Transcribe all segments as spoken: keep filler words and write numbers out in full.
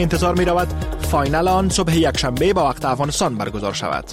انتظار می رود فاینال آن صبح یکشنبه با وقت افغانستان برگزار شود.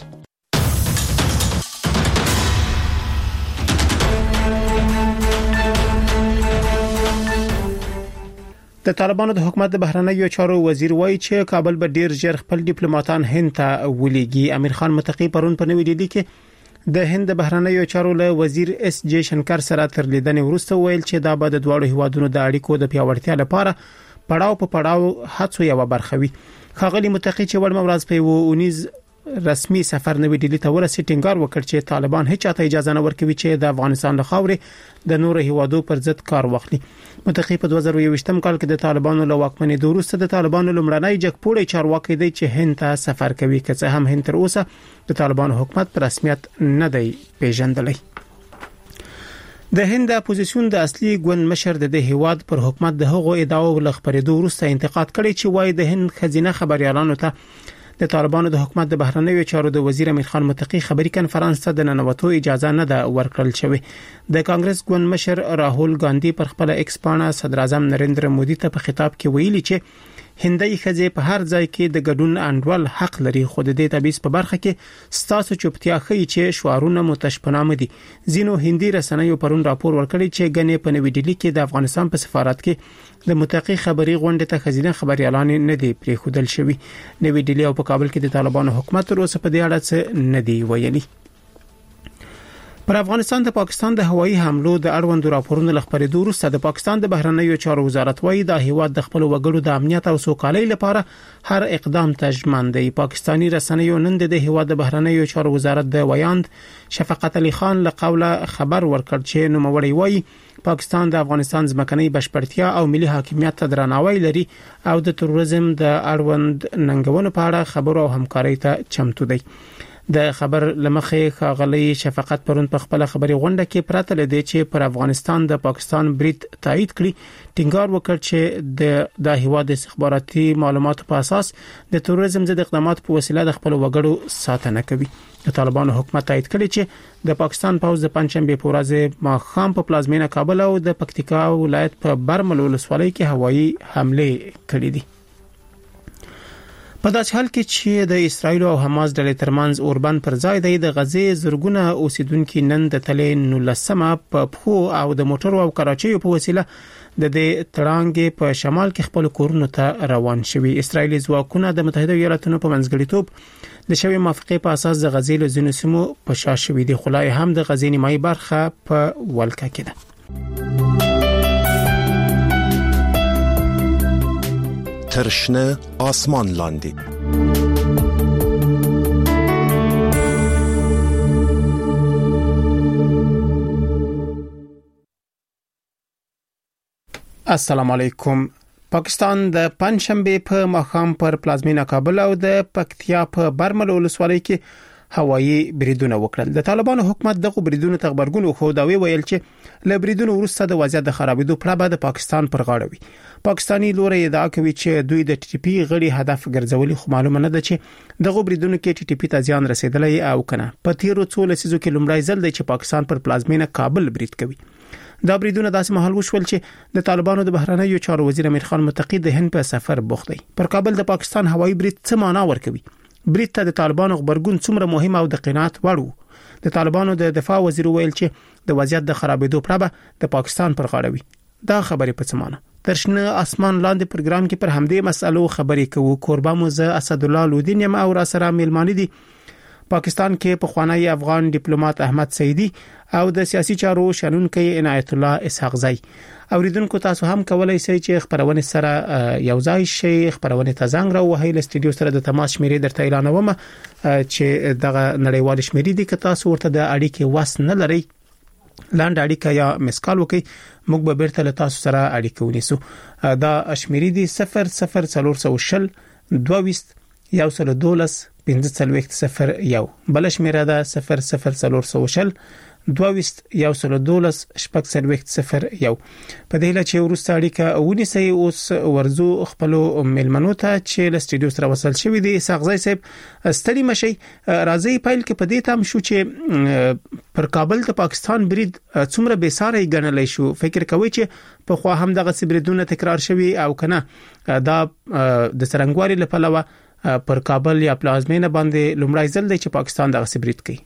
د طالبانو د حکومت د بهرنیو چارو وزیر وایي چې کابل به ډیر ژر خپل ډیپلوماټان هند ته ولېږي. امیر خان متقی پرون په نوې ډیلي کې د هند د بهرنیو چارو له وزیر اس جے شنکر سره تر لیدنې وروسته ویل چې دا به د دوه هیوادونو د اړیکو د پیاوړتیا لپاره پړاو په پړاو هڅو یو برخه وي. خاغلی متقی چې ول مورز په ونیز رسمي سفر نوې ډیلي ته ورسې ټینګار وکړ چې طالبان هیڅ چاته اجازه نه ورکوي چې د افغانستان له خاورې د نور هیوادو پر ضد کار وکړي. متقی په دوه زره یوویشتم کال کې د طالبانو له واکمنۍ د وروسته د طالبانو لمړنۍ جګپوړی چارواکي دی چې هند ته سفر کوي، که څه هم هند تر اوسه د طالبانو حکومت په رسمیت نه دی پیژندلی. د هند اپوزیسیون د اصلي ګوند مشر د هیواد پر حکومت د هغو ادعاو لخبرېدو وروسته انتقاد کړی چې وایي د هند خزینه خبريالانو ته د طالبانو د حکومت د بهرنیو چارو د وزیر امیر خان متقی خبري کنفرانس ته د ننوتو اجازه نه ده ورکړل شوې. د کانګرس ګوند مشر راهول ګاندی پر خپل ایکس پاڼه صدر اعظم نریندر مودي ته په خطاب کې ویلي چې هندۍ خزې په هر ځای کې د ګډون انډول حق لري، خو د دې تبعیض په برخه کې ستاسو چوپتیا ښیي چې شعارونه متشپنامه دي. ځینو هندي رسنیو پرون راپور ورکړی چې غنې په نوې ډیلي کې د افغانستان په سفارت کې د متقی خبري غونډه ته خزینه خبريالان نه دي پریښودل شوی. نوې ډیلي او په کابل کې د طالبانو حکومت تر اوسه په دې اړه څه نه دی ویلي. پر افغانستان د پاکستان د هوایي حملو د اړوندو راپورونو لخبرېدو وروسته د پاکستان د بهرنیو چارو وزارت وایي د هیواد د خپل وګړو د امنیت او سوکالۍ لپاره هر اقدام ته ژمن دی. پاکستانی رسنیو نن د هیواد د بهرنیو چارو وزارت د ویاند شفقت علي خان له قوله خبر ورکړ چې نوموړی وایي پاکستان د افغانستان ځمکنۍ بشپړتیا او ملي حاکمیت ته درناوی لري او د تروریزم د اړوند ننګونو په اړه خبرو او همکارۍ ته چمتو دی. د خبر لمخې خاغلی شفقت پرون په خپل خبري غونډه کې پراته لدی چې پر افغانستان د پاکستان برید تایید کړي. ټینګار وکړ چې د د هیواد استخباراتي معلوماتو په اساس د تروریزم ضد اقدامات په وسیله د خپل وګړو ساتنه کوي. د طالبانو حکومت تایید کړي چې د پاکستان پوځ د پنځشنبه په ورځ ماښام په پلازمینه کابل او د پکتیکا ولایت په برمل ولسوالۍ کې هوایي حمله کړې دي. په داسې حال کې چې د اسرایل او حماس ډلې ترمنځ اوربند پر ځای دی، د غزې زرګونه اوسیدونکو نن د تلې نولسمه په پخو او د موټرو او کراچیو په وسیله د دې تړانګې په شمال کې خپل کورونو ته روان شوي. اسرایلی ځواکونه د متحده ایالاتونو په منځګړیتوب د شوی موافقه په اساس د غزې له ځینو سیمو په شا شوي دي، خو لا هم د غزې نیمایي برخه په ولکه کې ده. ترشنه آسمان لاندی السلام علیکم. پاکستان د پنځشنبه په ماښام پر پلازمینه کابل او د پکتیا په برمل ولسوالۍ کې هوایي بریدونه وکړل. د طالبانو حکومت دغه بریدونو ته خبرګون خو دا ویل چې له بریدونو وروسته د وضعیت د خرابېدو په اړه د پاکستان پر غاړه وي. پاکستانی لوري ادعا کوي چې دوی د ټي ټي پی غړي هدف ګرځولي، خو معلومه نه ده چې دغه بریدونو کې ټي ټي پی ته ځان رسیدلی او کنه. په تیرو څو لسیزو کې لومړی ځل دی چې پاکستان پر پلازمینه کابل برید کوي. دا بریدونه داسې مهال وشول چې د طالبانو د بهرنیو چارو وزیر امیر خان متقی د هند په سفر بوخت دی. پر کابل د پاکستان هوایي برید څه معنا ورکوي؟ برید ته د طالبانو خبرګون څومره مهم او د قناعت وړ و؟ د طالبانو د دفاع وزیر ویل چې د وضعیت د خرابېدو په اړه د پاکستان پر غاړه وي. دا خبرې په څه معنا؟ ترشنه آسمان لاندې پروګرام کې پر همدې مسالو خبرې کوو. کوربه مو زه اسد الله لودین یم او را سره میلمانه دي پاکستان کې پخوانی افغان ډیپلوماټ احمد سعیدی او د سیاسي چارو شنونکي عنایت الله اسحاق زئی. اوریدونکو تاسو هم کولای شئ چې خبرونه سره یو ځای شي، خبرونه ته زنګ راوهئ. له سټډیو سره د تماس شمیرې درته اعلانوم چې دغه نړیوال شمیرې دي که تاسو ورته د اړیکې واس نه لرئ لاند اړیکه یا مسکال وکي، موږ به بیرته له تاسو سره اړیکه ونیسو. دا شمیرې دي صفر صفر څلور سو شل دوه یو سل دولس پنځه څلوېښت صفر یو. بل شمیره ده صفر صفر څلور سو شل دوه یو سل دولس شپږ څلوېښت صفر یو. په دې لاره چې ورسته اړیکه ونیسي اوس ورزو خپل ملمنو ته چې له سټډیو سره وصل شوی دی. ساغزای صاحب ستړي مشي راځي پایل کې په دې تام شو چې پر کابل ته پاکستان برید څومره بې ساري ګڼلای شو. فکر کوي چې په خو هم دغه سبریدونه تکرار شوی او کنه دا د سرنګواري لپاره پر کابل یا پلازمینه باندې لومړی ځل دی چې پاکستان دغه سبرید کوي.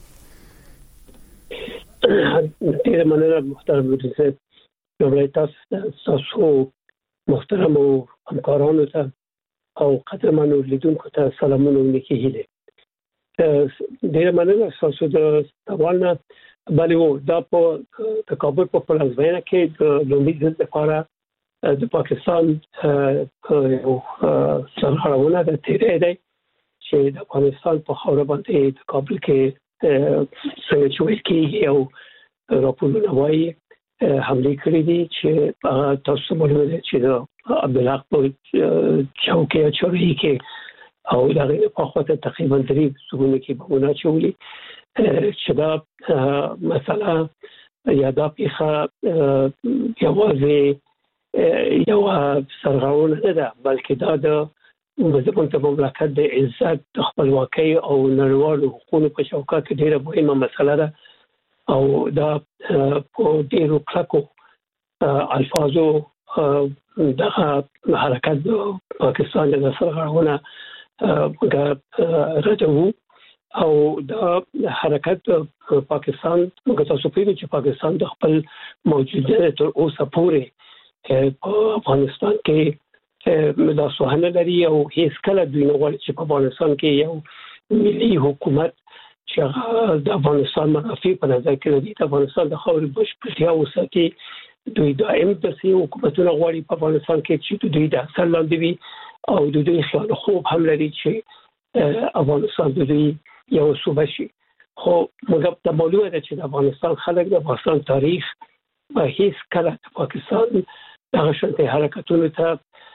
ډیر مننه محترم رئیس. لومړی تاسو محترم او همکارانو ته او قدرمنو لیدونکو ته سلامونه ولیکي هیله. ډیر مننه تاسو د سوالنا بلې وو دا په د کابل په پلازمینه کې د لومړي ځل لپاره د پاکستان یو سرغړونه د تیرې دی چې د افغانستان په خاور باندې د کابل کې څنګه چې ویل کېږي او راپورونه وایي حمله کړې دي چې تاسو معلومه ده چې د عبدالحق په چوکۍ اچولي کې او دغه په خاطر تقریبا درې سګونه کې بمونه چولي چې دا مسله یا دا پیخه یوازې یو سرغړونه نه ده بلکې دا د زموږ د مملکت د عزت د خپلواکۍ او نړیوالو حقوقو په چوکاټ کې ډیره مهمه مسله ده او دا په ډیرو کلکو الفاظو د حرکت د پاکستان د سرغړونه راځو او دا حرکت پاکستان موږ تاسو پیژنو چې پاکستان د خپل موجوده تر اوسه پورې په افغانستان کې مدافعانه لري او هیڅ کله دوی نه غواړي چې په افغانستان کې یو ملي حکومت چې د افغانستان منافع په نظر کې لري. د افغانستان د خاورې بشپړتیا وساتي. دوی دائم داسې حکومتونه غواړي په افغانستان کې چې دوی د اثر لاندې وي او د دوی خیال خوب هم لري چې افغانستان د دوی یو صوبه شي. خو موږ ته معلومه ده چې د افغانستان خلک د افغانستان تاریخ په هیڅ کله د پاکستان دغه شانتي حرکتونو ته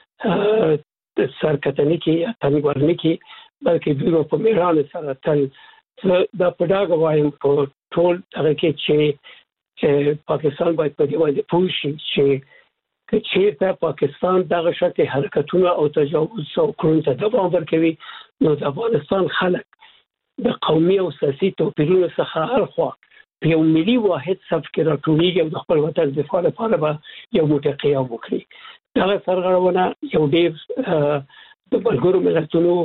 سرکتنې کې یا تنګورنې کې بلکې دوی په میران سره تل دا په ډاګه وایم په ټول هغه کې چې پاکستان باید په دې باندې پوه شي چې چې پاکستان دغه شانتي حرکتونه او تجاوز او کړنو ته دوام ورکوي نو د افغانستان خلک د قومي او سیاسي توپیرونو څخه هرخوا په یو ملي واحد صف کې راټولېږي او د خپل وطن دفاع لپاره به یو موټی قیام وکړي. دغه سرغړونه یو ډېر د ملګرو ملتونو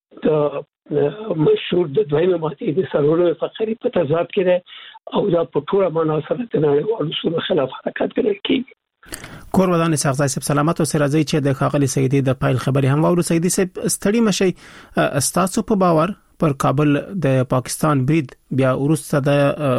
د مشهور د دویمې ماتې د سرغړونو فقرې په تضاد کې ده او دا په ټوله معنا سره د نړیوالو اصولو خلاف حرکت ګڼل کېږي. کور ودان ساغزای صاحب سلامت او سره راځي چې د خاغلی سیدی د پایل خبري هم ورو سیدی صاحب ستړي مشي استاسو په باور پر کابل د پاکستان برید بیا ورسته د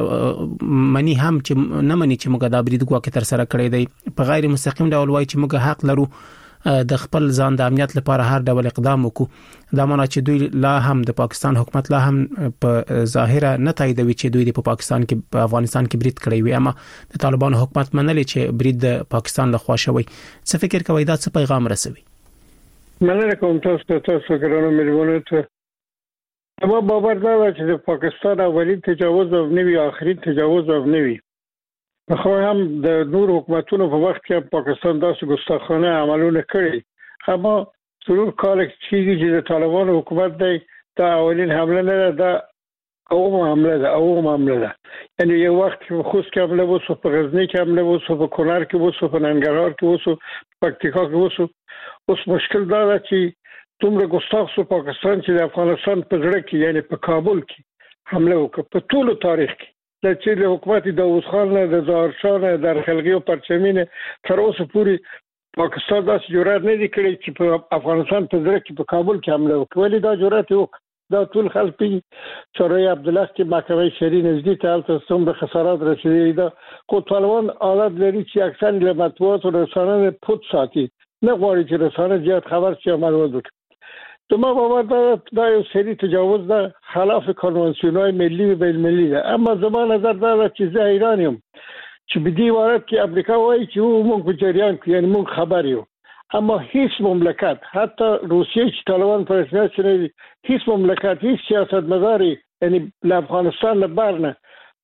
منی هم چې نه منی چې موږ دا برید غواکه تر سره کړی دی په غیر مستقیم ډول وای چې موږ حق لرو د خپل ځان د امنیت لپاره هر ډول اقدام وکړو. دا معنی چې دوی لا هم د پاکستان حکومت لا هم په ظاهره نه تاییدوي چې دوی په پاکستان کې په افغانستان کې برید کړی وي اما د طالبانو حکومت منلي چې برید د پاکستان له خوا شوی. څه فکر کوي دا څه پیغام رسوي؟ مننه کوم تاسو تاسو ګرانو ملګرو ته. اما باور دا چې د پاکستان اولین تجاوز او نوی آخرین تجاوز او نوی خو هم د نور حکومتونو په وخت کې پاکستان داسې ګستاخانه عملونه کړي اما ضرور کال چې د طالبانو حکومت دی دا اولین حمله نه ده اوم حمله ده اوم حمله ده یعنی یو وخت کې خوست کې حمله وسو په غزنی کې حمله وسو په کونړ کې وسو په ننګرهار کې وسو په پکتیکا کې وسو. اوس مشکل دا ده چې دومره ګستاخ سو پاکستان چې د افغانستان په زړه کې یعنی په کابل کې حمله وکړه په ټول تاریخ کې د چې له حکومت داوود خان نه د ظاهر شاه نه د خلګي او پرچمینه تر اوسه پورې پاکستان داسې جرأت نه دی کړی چې په افغانستان په زړه کې په کابل کې حمله وکړي. ولې دا جرأت وکړ؟ دا ټول خلک چې رای عبدالله کې محکمه شری نزدیک ته تل څومره خسارات رسیدي دا خو طالبان عادت لري چې اکثر له مطبوعات او رسانه پټ ساتي نه غواړي چې رسانه زیات خبر شي عمل وکړي. تما باور دا دا یو سری تجاوز ده خلاف کنوانسیونای ملی و بین المللی ده اما زمان نظر دا چې زه ایران یم چې په دې وارد کې امریکا وایي چې موږ په جریان کې یعنی موږ خبر یو اما هیڅ مملکت حتی روسیه چې طالبان پر رسمیت سره هیڅ مملکت هیڅ سیاستمداري یعنی افغانستان نه برنه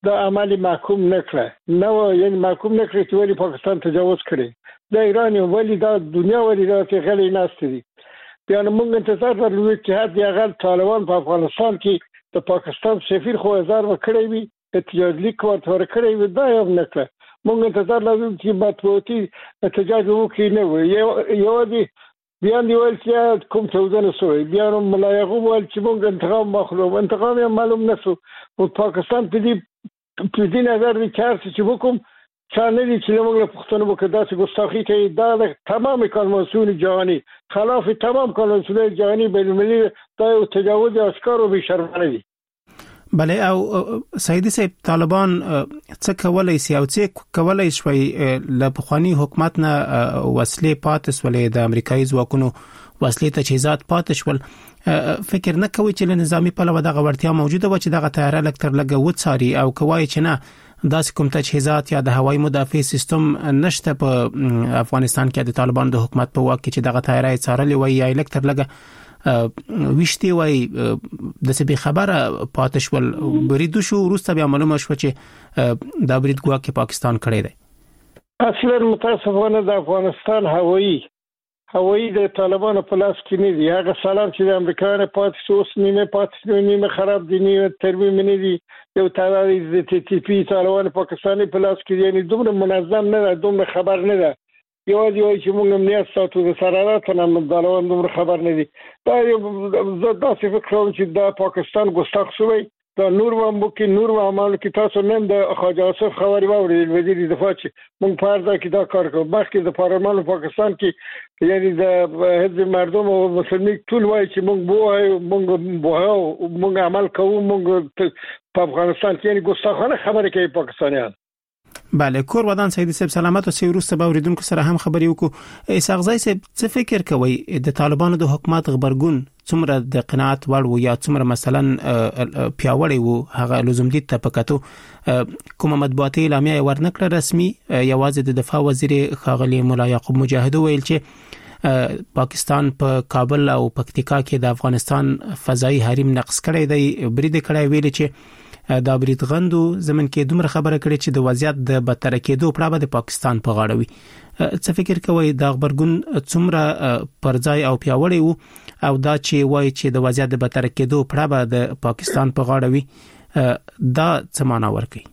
د عملی محکوم نکړه نو یعنی محکوم نکړي چې ولی پاکستان تجاوز کړي د ایران ولی دا دنیا ولی دا چې غلي ناست دي بیا موږ انتظار درلود چې هدا غل طالبان په افغانستان کې د پاکستان سفیر خو هزار وکړي وي احتجاج لیک ورته ورکړي وي دا یو نکړه موږ انتظار لرو چې مطبوعاتي احتجاج وکړي نه وي یو دی بیا دی ول چې کوم څه نه سوې بیا نو ملایغو ول چې موږ انتقام مخلو انتقام یې معلوم نشو او پاکستان په دې په دې نظر دي چې وکم څنګه دي چې موږ له پښتون وکړه چې ګستاخی کوي دا د تمام قانون جهانی خلاف تمام قانون جهانی بین المللي دا یو تجاوز اشکار او بشرمنه دي بله او سیدی صاحب طالبان څه کولای شي او څه کولای شي له پخوانی حکومت نه وسلې پاتې ولې د امریکایي ځواکونو وسلې تجهیزات پاتې ول فکر نه کوي چې نظامی په لور دغه ورتیا موجوده و چې دغه تیار لکتر لګه وڅاري او کوي چې نه داس کوم تجهیزات یا د هوایي مدافع سیستم نشته په افغانستان کې د طالبان د حکومت په واک کې چې دغه تیاری څارلې وي یا لکتر لګه وشتي وای د سبي خبره پاتشول بریدو شو روسته بیا معلومه شو چې دا برید ګواکې پاکستان کړی دی اصلا متاسفانه د افغانستان هوایي هوایي د طالبانو په لاس کې نه دی هغه سلام چې د امریکا پاتې شو اوس نیمه پاتې شو نیمه خراب دي نیمه ترمیم نه دي یو تعالی د تی ټي پی طالبان پاکستاني په لاس کې یعنی دومره منظم نه ده دومره خبر نه ده یو دی چې موږ امنیت ساتو د سرارات نه مدالوان دومره خبر نه دي دا یو د فکر کوم چې د پاکستان ګستاخ شوی دا نور و ممکن نور و عمل کې تاسو نن د خواجه آصف خبري واورید وزیر دفاع چې موږ پاردا کې دا کار کوو مخکې د پارلمان پاکستان کې یعنی د حزب مردم او مسلمانۍ ټول وایي چې موږ بوه موږ بوه موږ عمل کوو موږ په افغانستان کې یعنی ګستاخانه خبرې کوي پاکستانیان بله کور ودان سیدی صاحب سلامت او سیروس به اوریدونکو سره هم خبرې وکړو اسحاق صاحب څه فکر کوي د طالبانو د حکومت خبرګون څومره د قناعت وړ و یا څومره مثلا پیاوړی وو هغه لزوم دي ته پکاتو کوم مطبوعاتي اعلامیه ورنکړه رسمي یوازې د دفاع وزیر خاغلی مولا یعقوب مجاهد ویل چې پاکستان په پا کابل او پکتیکا کې د افغانستان فضائي حریم نقض کړی دی برید کړی ویل چې دا برید غندو زمون کې دومره خبره کړي چې د وضعیت د بدتر کېدو پړه د پاکستان په غاړه وي څه فکر کوي دا خبرګون څومره پرځای او پیاوړی وو او دا چې وایي چې د وضعیت د بدتر کېدو پړه د پاکستان په غاړه وي دا څه معنا ورکوي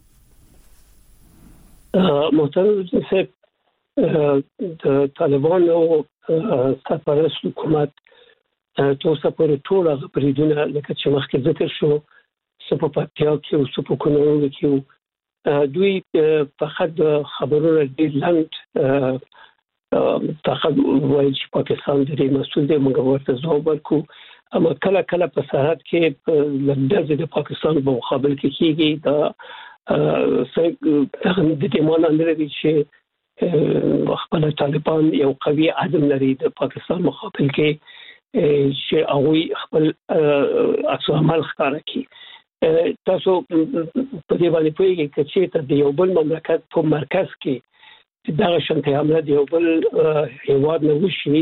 محترم صاحب د طالبانو سرپرست حکومت تاسو په ټول هغه بریدونه لکه چې مخکې ذکر شو سپو پاتیا کې او سپو کونو کې دوی فقط خبرونه ډیر لنډ فقط وایي چې پاکستان د دې مسول دی موږ ورته ځواب ورکو اما کله کله په سرحد کې لږ د پاکستان په مقابل کې کېږي دا څنګه د دې معنی نه لري چې خپل طالبان یو قوي عزم لري د پاکستان مقابل کې چې هغه خپل عکس العمل ښکاره کوي تاسو په دې باندې پوهیږئ چې ته د یو بل مملکت په مرکز کې دا شانتي حمله دی یو بل هیواد نه وشي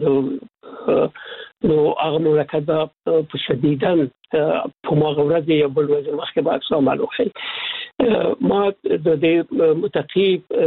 نو هغه مملکت په شدیداً په مغورت یو بل وزیر مخکې به اقسام معلومه ما د دې متقی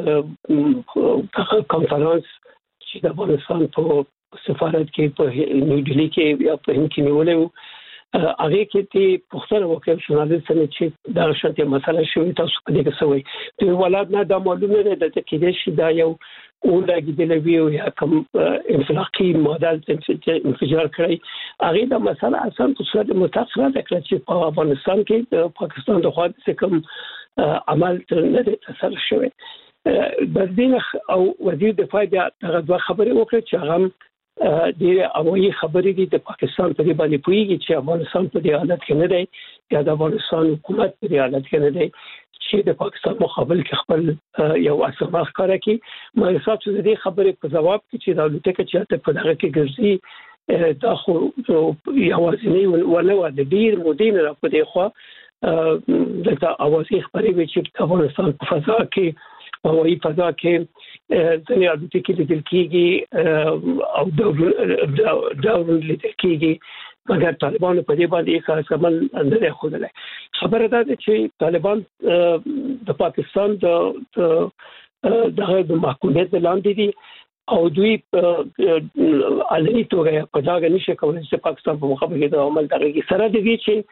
کانفرنس چې د افغانستان په سفارت کې په نیو ډیلی کې یا په هند کې نیولې هغه کې ته پښتنه وکړ ژورنالیست نه چې دا شانتي مسله شوې تاسو په دې کې سوې ته ولادت نه دا معلومه ده چې کې دې شي دا یو اولګي د لوي او یا کوم انفلاقي ماډل انفجار کړی هغه دا مسله اصلا په صورت متأخره ده چې په افغانستان کې د پاکستان د خوا څخه کوم عمل نه ده تسل شوی بدین او وزیر دفاع دا د خبرې وکړه چې هغه د اوایي خبرې دي د پاکستان په دې باندې پوېږي چې افغانستان په دې حالت کې نه دی یا د افغانستان حکومت په دې حالت کې نه دی چې د پاکستان مقابل کې خپل یو اصل ښکاره کوي ما حساب چې د دې خبرې په جواب کې چې د الوتکه چې په دغه کې ګرځي دا خو یوازینی ونه و د ډیر مودین را په دې خو د اوازي خبرې چې افغانستان په فضا کې هوایي فضا کې ځنې الوتکې لیدل کېږي او ډرون لیدل کېږي مګر طالبان په دې باندې کار سمون نه خوده. خبره ده چې طالبان د پاکستان د د محکومیت لاندې دي او دوی علني توګه په ځای نشي کولای چې پاکستان په مقابل کې د عمل درګي سره دي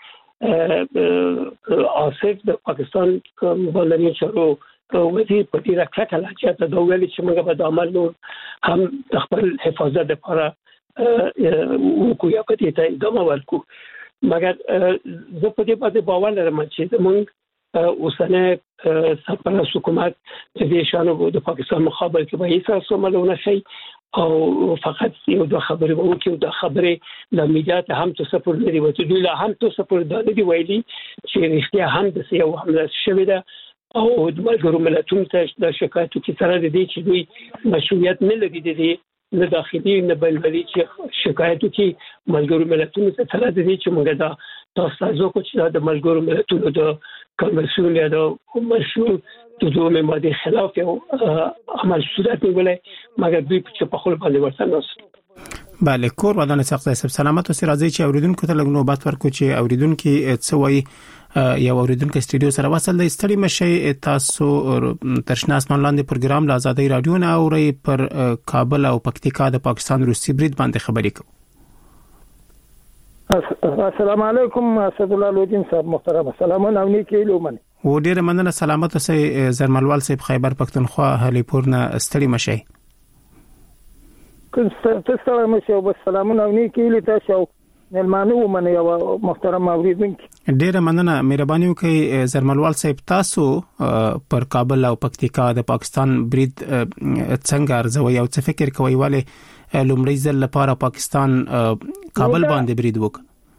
چې آصف د پاکستان مبالغه چارو وزیر په دې راکړه چې ته دا ویل چې موږ به د عمل نور هم د خپل حفاظت لپاره وکړو یا په دې ته ادامه ورکړو. مګر زه په دې باندې باور لرم چې موږ اوسنه سرپرست حکومت د دې شانو د پاکستان مقابل کې به هیڅ سمونه شي او فقط یو د خبرې وو کې د خبرې د میډیا ته هم تصفر لري او دوی له هم تصفر د دې ویلي چې رښتیا هم د سیو حمله شوې ده او د ملګرو ملتونو ته د شکایتو کې سره د دې چې دوی مشروعیت نه لري د دې نه داخلي نه بلوري چې شکایتو کې ملګرو ملتونو ته سره د دې چې موږ دا تاسو کو چې د ملګرو ملتونو د کنوانسیون یا د مشروع د دوه ماده خلاف یو عمل صورت نیولای مګر دوی په خپل باندې ورته نوس. بله کور ودان سخت سب سلامت او سرازي چې اوریدونکو ته لګ نوبات ورکو چې اوریدونکو څه وایي یا اوریدونکو استودیو سره وصل د استړي مشي تاسو ترشنا اسمان لاندې پروګرام لا آزادۍ رادیو نه اوري پر کابل او پکتیکا د پاکستان روسي برید باندې خبرې کوي. السلام علیکم اسد الله لودین صاحب محترم سلامونه او نیکی لومن و ډیره مننه سلامت اوسئ زرملوال صاحب خیبر پختونخوا هلیپور نه ستړي مشي که تاسو مشه او سلامونه او نیکی لتاسو ملمانو ومن یو محترم اوریدونکو ډیره مننه مهرباني وکړئ زرملوال صاحب تاسو پر کابل او پکتیکا د پاکستان برید څنګه ارزوي او څه فکر کوي والي لومړی ځل لپاره پاکستان کابل باندې برید وکړ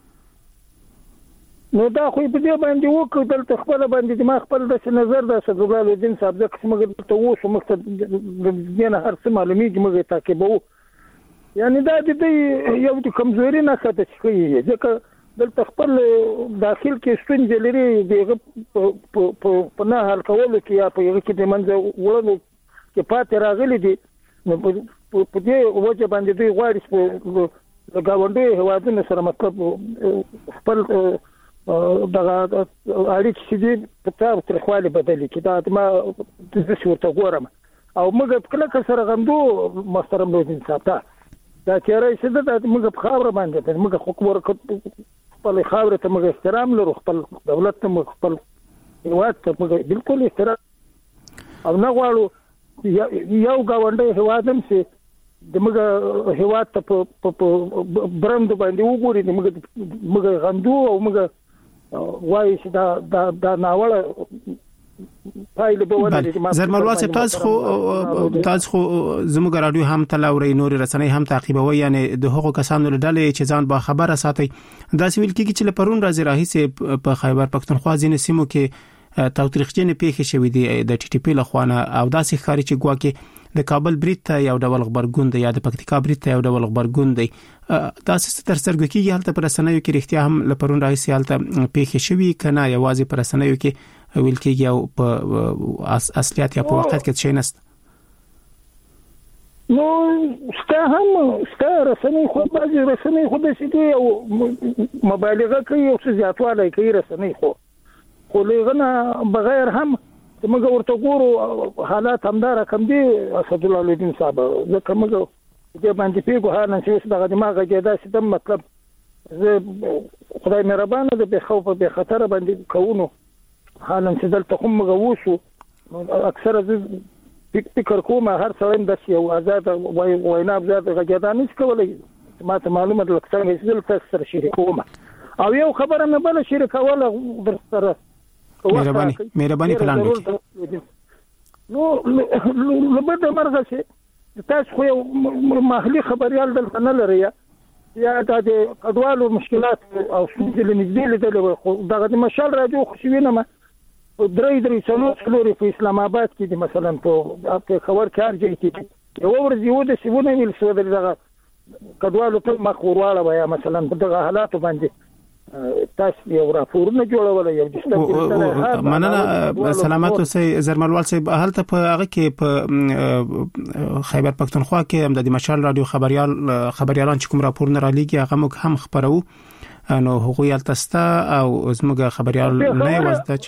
نو دا خو په دې باندې وکړ دلته خپل باندې ما خپل د نظر د اسد الله لودین صاحب د قسمه ته وښه مخته د نه هر څه معلومیږي موږ تعقیبو یعنی دا د یو د کمزوري نه خاطر شي ځکه دلته خپل داخل کې ستونزې لري دغه په نه حل کولو کې یا په یوه کې د منځ وړلو کې پاتې راغلي دي نو په دې وجه باندې دوی غواړي چې د گاونډي هوادونو سره مطلب خپل دغه اړیکې چې دي په تاسو تر خپل بدلې کې دا ما د څه ورته ګورم او موږ کله سره غندو محترم لودین صاحب دا چیرې چې دا موږ په خاور باندې موږ حکومت خپل خاور ته موږ احترام لرو خپل دولت ته موږ خپل هواد ته موږ بالکل احترام او نه غواړو یو گاونډي هوادم چې د موږ هواد ته په برند باندې وګوري موږ موږ غندو او موږ وایي چې دا دا دا ناوړه پایله به ونه زرملوال صاحب تاسو خو تاسو خو زموږ رادیو هم تلاوري نور رسنۍ هم تعقیبوي یعنی د هغو کسانو ډلې چې ځان با خبره ساتي دا سویل کیږي چې لپرون راځي راهي په خیبر پختونخوا ځینې سیمو کې تاوتریخجن پیښې شوې دي د ټي ټي پی لخوانه او داسې خاري چې ګواکې د کابل برید ته یو ډول خبرګون دی یا د پکتیکا برید ته یو ډول خبرګون دی داسې تر سترګو کې هلته پر رسنیو کې رښتیا هم لپرون راهي هلته پیښې شوې کنه یوازې پر رسنیو کې ویل کېږي او په اصلیت یا په وخت کې څه نست نو ستا هم ستا رسنۍ خو بعضې رسنۍ خو داسې دي او مبالغه کوي او څه زیاتوالی کوي رسنۍ خو خو له هغه نه بغیر هم چې موږ ورته ګورو حالات همدا رقم دي اسد الله لودین صاحب ځکه موږ دې باندې پیګو حالا چې اوس دغه دماغ کې داسې د مطلب زه خدای مهربانه د بې خوفه بې خطره باندې کوونو حالا چې دلته کوم موږ وشو اکثره زه فکر کوم هر څوم د یو آزاد وینا آزاد غږیدا نشي کولای ما ته معلومه ده چې څنګه چې تاسو سره شریکوم او یو خبره نه بل شریکوله در سره مهرباني مهرباني پلان وکړئ نو لبد مرغه چې تاسو خو محلي خبريال دلته نه لري یا د کډوالو مشکلات او ستونزې لنږدې لیدل خو دغه مشال راځو خوشوینه ما درې درې څلور څلور په اسلام آباد کې دي مثلا په خبر کار جوړ کیږي یو ورځ یو د سیمونه ویل څه دغه کډوالو په مخ ورواله وای مثلا په دغه حالات باندې تاسو یو راپورونه جوړول یو د مننه سلامات اوسئ زرملوال صاحب. هلته په هغه کې په خیبر پختونخوا کې هم د مشال رادیو خبريال خبريالان چې کوم راپورونه را لېږي هغه موږ هم خبرو نو هغوی التستا او زموږ خبريال نه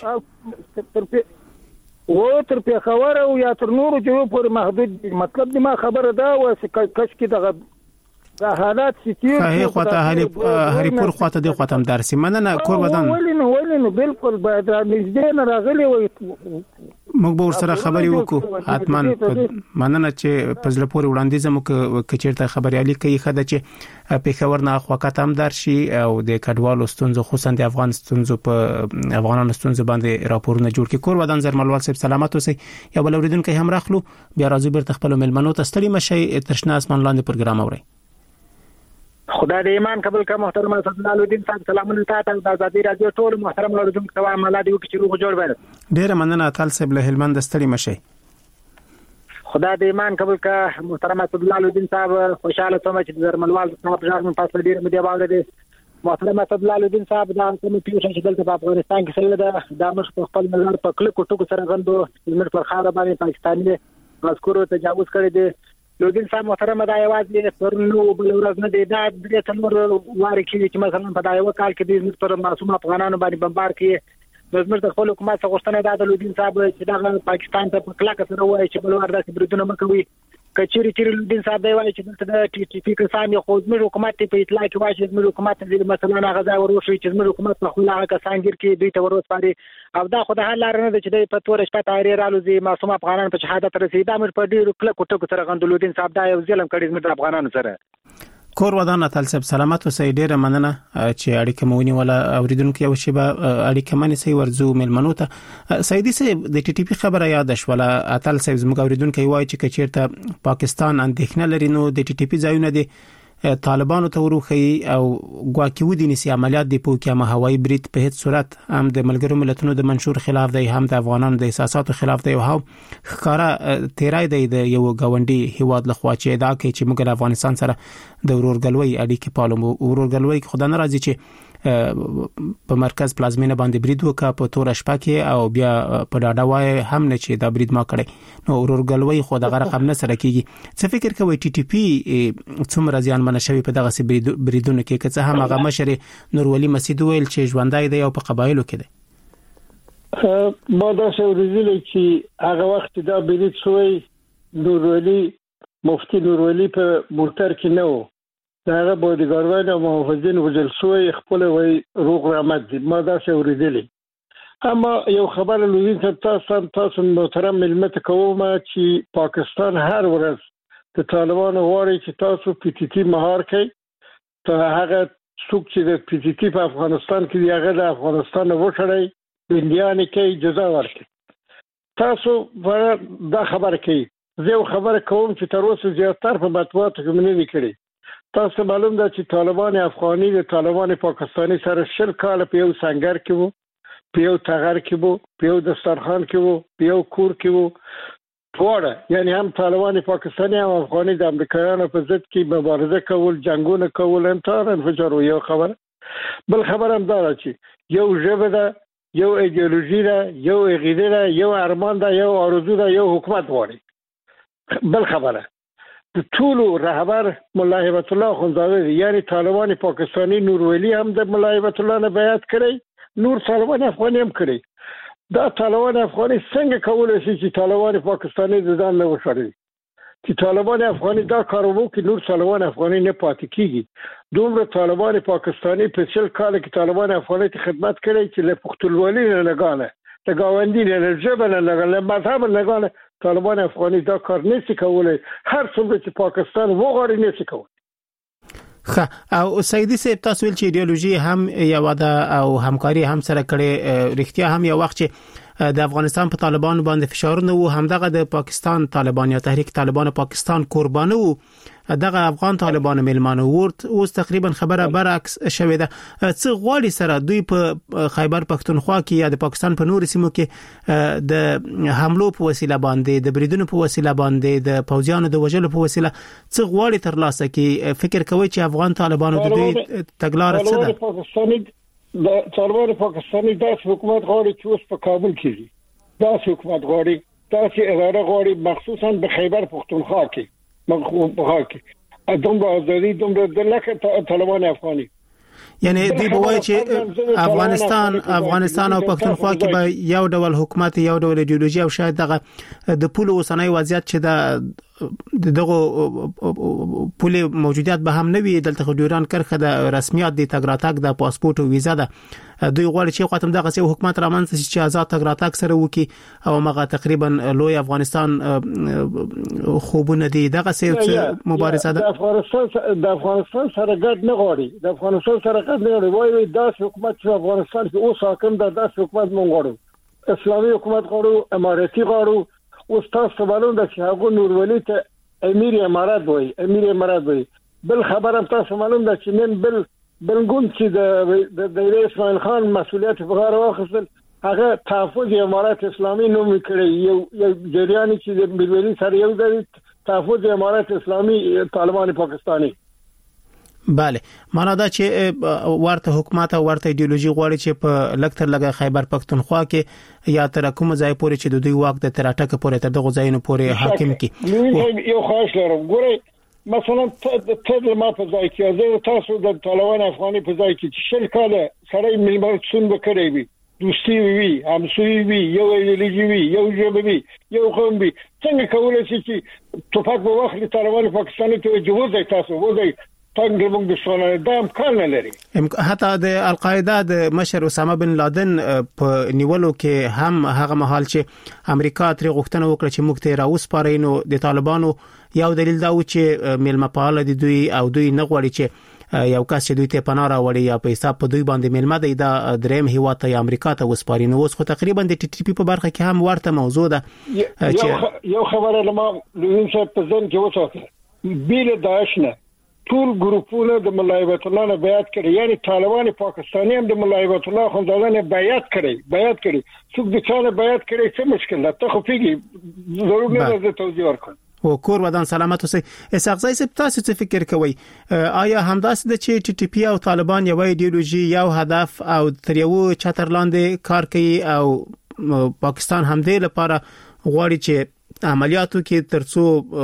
وځي و تر په خبره او یا تر نورو جو پر محدود مطلب دی ما خبره دا و چې کش کې دغه د حالات سيتي هي خواته هري پور خواته دی خواته هم درسي مننه کور بدن ولینو ولینو بالکل باید نږدې نه راغلي وي موږ به سره خبري وکړو حتما مننه چې پزله پورې وړاندې زموږ کچیرته خبريالي کوي خدای چې په خبر نه خواکات هم درشي او د کډوالو ستونزو خصوصا د افغان ستونزو په افغانانو ستونزو باندې راپورونه جوړ کړي. کور ودان زرملوال صاحب سلامات اوسئ. یا بل اوریدونکو هم راخلو بیا راځو بیرته خپل ملمنو ته ستړي مشي ترشنا اسمان لاندې پروګرام اوري. خدا دې ایمان قبول کړه محترم صدرال الدین صاحب سلامونه تاسو ته د آزادي رادیو ټول محترم اوریدونکو ته عملات یو چې روغ جوړ وای. ډیر مننه اتل صاحب له هلمند ستړي مشي. خدا دې ایمان قبول کړه محترم صدرال الدین صاحب خوشاله ته چې زرملوال صاحب ځان په ډیر مې دی باور محترم صدرال الدین صاحب دا کوم پیښه چې دلته په افغانستان کې شوې ده دا مخ په خپل نظر په کلکو ټکو سره غندو زموږ پر خاور باندې پاکستاني مذکور تجاوز کړی دی. لودین صاحب محترم دا یوازې پرنو بل ورځ نه دی دا د تلور واره کې چې مثلا په دا یو کال کې د پر معصوم افغانانو باندې بمبار کې د زموږ د خپل حکومت څخه غوښتنه ده د لودین صاحب چې دا پاکستان ته په کلاک سره وایي چې بل ورځ د بریدونو مکوي کچيري چې لودین صاحب دی وایي چې د ټي ټي پی کسان یو خو زموږ حکومت په اطلاع کې وایي چې زموږ حکومت د مثلا غزا وروشي چې زموږ حکومت په خپل هغه کسانګر کې دوی ته وروس پاري او دا خو د حل لار نه ده چې د پتور شپه تاریخ رالوزي معصوم افغانان په شهادت رسیدا مر په ډیرو کله کوټه سره غندلودین صاحب دا یو ظلم کړی زموږ افغانانو سره. کور ودان اتل صاحب سلامات اوسئ. ډیره مننه چې اړیکه مونی ولا اوریدونکو یو شی به اړیکه منی سي ورزو ملمنو ته سیدی صاحب د ټي ټي پی خبره یاد شوله اتل صاحب زموږ اوریدونکو وایي چې کچیرته پاکستان اندېښنه لري نو د ټي ټي پی ځایونه دي طالبانو ته وروخي او ګواکې ودی نسی عملیات دی په کې ما هوایي برید په هیڅ صورت هم د ملګرو ملتونو د منشور خلاف دی هم د افغانانو د احساساتو خلاف دی او ښکارا تیرای دی د یو غونډي هیواد لخوا چې دا کوي چې موږ افغانستان سره د ورورګلوي اړیکې پالو ورورګلوي خدای نه راځي چې په مرکز پلازمینه باندې برید وکړه په تور شپه کې او بیا په ډاډه وای هم نه چې دا برید ما کړی نو ورورګلوي خو دغه رقم نه سره کیږي. څه فکر کوي ټي ټي پی څومره ځان منشوي په دغه بریدونو کې که څه هم هغه مشر نورولي مسعود ویل چې ژوندای دی او په قبایلو کې دی ما دا څه ورزيل چې هغه وخت دا برید شوی نورولي مفتي نورولي په موټر کې نه و دا بودیګاروان او محافظین وجل شوی خپل وای روغ رحمت دي ما دا څه ورزيل. اما یو خبر لوین تاسو تاسو محترم ملت کومه چې پاکستان هر ورځ د طالبانو غواړي چې تاسو پی ټی ټی مهار کړئ ته هغه څوک چې د پی ټی ټی په افغانستان کې دی هغه د افغانستان وټړی بنديان کې جزا ورکړي. تاسو دا خبر کوي زه خبر کوم چې تر اوسه زیاتره په مطبوعاتو کې نه کړي. تاسو معلوم ده چې طالبان افغاني د طالبان پاکستاني سره شل کال په یو سنگر کې وو په یو تغیر کې وو په یو دسترخوان کې وو په یو کور کې وو ټوړه یعنی هم طالبان پاکستاني او افغاني د امریکایانو په ضد کې مبارزه کول جنگونه کول انتار انفجار یو خبر بل خبر هم دا چې یو ژبه ده یو ایدئولوژي ده یو عقیده ده یو ارمان ده یو آرزو ده یو حکومت غواړي. بل خبره د ټولو رهبر مولا هیبت الله خونزاده یعنی طالبان پاکستانی نورولي هم د مولا هیبت الله نه بیعت کړی نور طالبان افغاني هم کړی. دا طالبان افغاني څنګه کولای شي چې طالبان پاکستانی د ځان نه وشړي چې طالبان افغاني دا کار وکړي نور طالبان افغاني نه پاتې کیږي. دومره طالبان پاکستانی په شل کال کې طالبان افغاني ته خدمت کړي چې له پښتونولي نه لګانه د گاوندی نه ژبه نه لګانه مذهب نه لګانه طالبان افغاني دا کار نشي کولای هر څومره چې پاکستان وغواړي نشي کولای. ښه او سیدی صاحب تاسو ویل چې ایدئولوژي هم یو ده او همکاري هم سره کړي رښتیا هم یو وخت چې د افغانستان په طالبان باندې فشارونه وو همدغه د پاکستان طالبان یا تحریک طالبان پاکستان قربانه وو دغه افغان طالبان ملمانو ورت اوس تقریبا خبره برعکس شوې ده. څه غواړي سره دوی په خیبر پختونخوا کې یا د پاکستان په نور سیمو کې د حملو په وسیله باندې د بریدونو په وسیله باندې د پوځیانو د وژلو په وسیله څه غواړي تر لاسه کې فکر کوي چې افغان طالبانو د دوی تګلارې څه ده؟ پاکستاني د طالبان پاکستاني داس حکومت غواړي چې اوس په کابل کې دي داس حکومت غواړي داسې اداره غواړي مخصوصا د خیبر پختونخوا کې مخخوا کې دومره ازادي دومره د لکه طالبان افغاني یعنی دی به وایي چې افغانستان افغانستان او پښتونخوا کې به یو ډول حکومت یو ډول ایدئولوژي او شاید دغه د پولو اوسنۍ وضعیت چې د دغه پولي موجودیت به هم نه وي دلته ډیوران کرخه د رسمیت د تګ راتګ د پاسپورت او ویزا ده دوی غواړي چې خاطر دغه سي حکومت رامنځته شي چې آزاد تګ راتګ سره وکي او مغه تقریبا لوی افغانستان خوبونه دي دغه سي مبارزه ده د افغانستان د افغانستان سره ګډ نه غواړي د افغانستان سره ګډ نه غواړي وایي داس حکومت چې افغانستان کې اوس حاکم ده داس حکومت مونږ غواړو اسلامي حکومت غواړو اماراتي غواړو اوس تاسو معلوم ده چې هغه نور ولی ته امیر امارات وایي امیر امارات وایي بل خبره تاسو معلوم ده چې نن بل بلګون چې د د اسماعیل خان مسؤلیت په غاړه واخیستل هغه تحفظ امارات اسلامي نوم کړی یو یو جریان چې د ملي سره یو د تحفظ امارات اسلامي طالبان پاکستاني bale معنا دا چې ورته حکومت او ورته ایدئولوژي غواړي چې په لکتر لګه خیبر پختونخوا کې یا تر کوم ځای پورې چې د دوی واک د تراټک پورې تر دغه ځایونو پورې حاکم کی یو خاص لرم ګورئ مثلا ته ما په ځای کې زه تاسو د طالبان افغاني په ځای کې شل کاله سړی ملمر څون وکړي وي دوستي وي همسوي وي یو ایدئولوژي وي یو ژبه وي یو قوم وي څنګه کولای شي چې توپک په وخت طالبان پاکستان ته جوړ تاسو وځي څنګه موږ د سوال دام کار نه لري حتی د القاعده د مشر اسامه بن لادن په نیولو کې هم هغه مهال چې امریکا تر غوښتنه وکړه چې موږ ته راوس پارینو د طالبانو یو دلیل دا و چې ملما پاله دي دوی او دوی نه غواړي چې یو کس چې دوی ته پناه راوړي یا په حساب په دوی باندې ملما دی دا دریم هیوا ته امریکا ته وسپارینو اوس خو تقریبا د ټي ټي پی په برخه کې هم ورته موضوع ده یو خبره لمه لوین صاحب په ځن کې وڅاکه بیل داعش نه ټول ګروپونه د مولوی بیت الله نه بیعت کړي یعنی طالبان پاکستاني هم د مولوی بیت الله خوندانه نه بیعت کړي بیعت کړي څوک د چانه بیعت کړي څه مشکل ده ته خو پیږي ضرور نه د توضیح ورکړم او کور ودان سلامت اوسئ اسحاق زئی صاحب تاسو څه فکر کوئ آیا همداسې د چې ټي ټي پی او طالبان یو ایدئولوژي یو هدف او تر یو چتر لاندې کار کوي او پاکستان هم دې لپاره غواړي چې عملیاتو کې ترڅو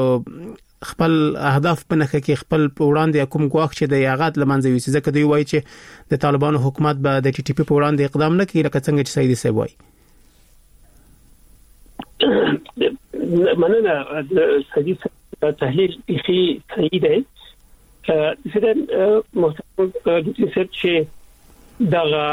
خپل اهداف په نخښه کې خپل وړاندې کوم ګواښ چې د یاغات لمنځه یوسي ځکه دوی وایي چې د طالبانو حکومت به د ټي ټي پی په وړاندې اقدام نه کوي لکه څنګه چې سیدی صاحب وایي مننه سیدی تحلیل اخی صحیح دی زه محترم د چې دغه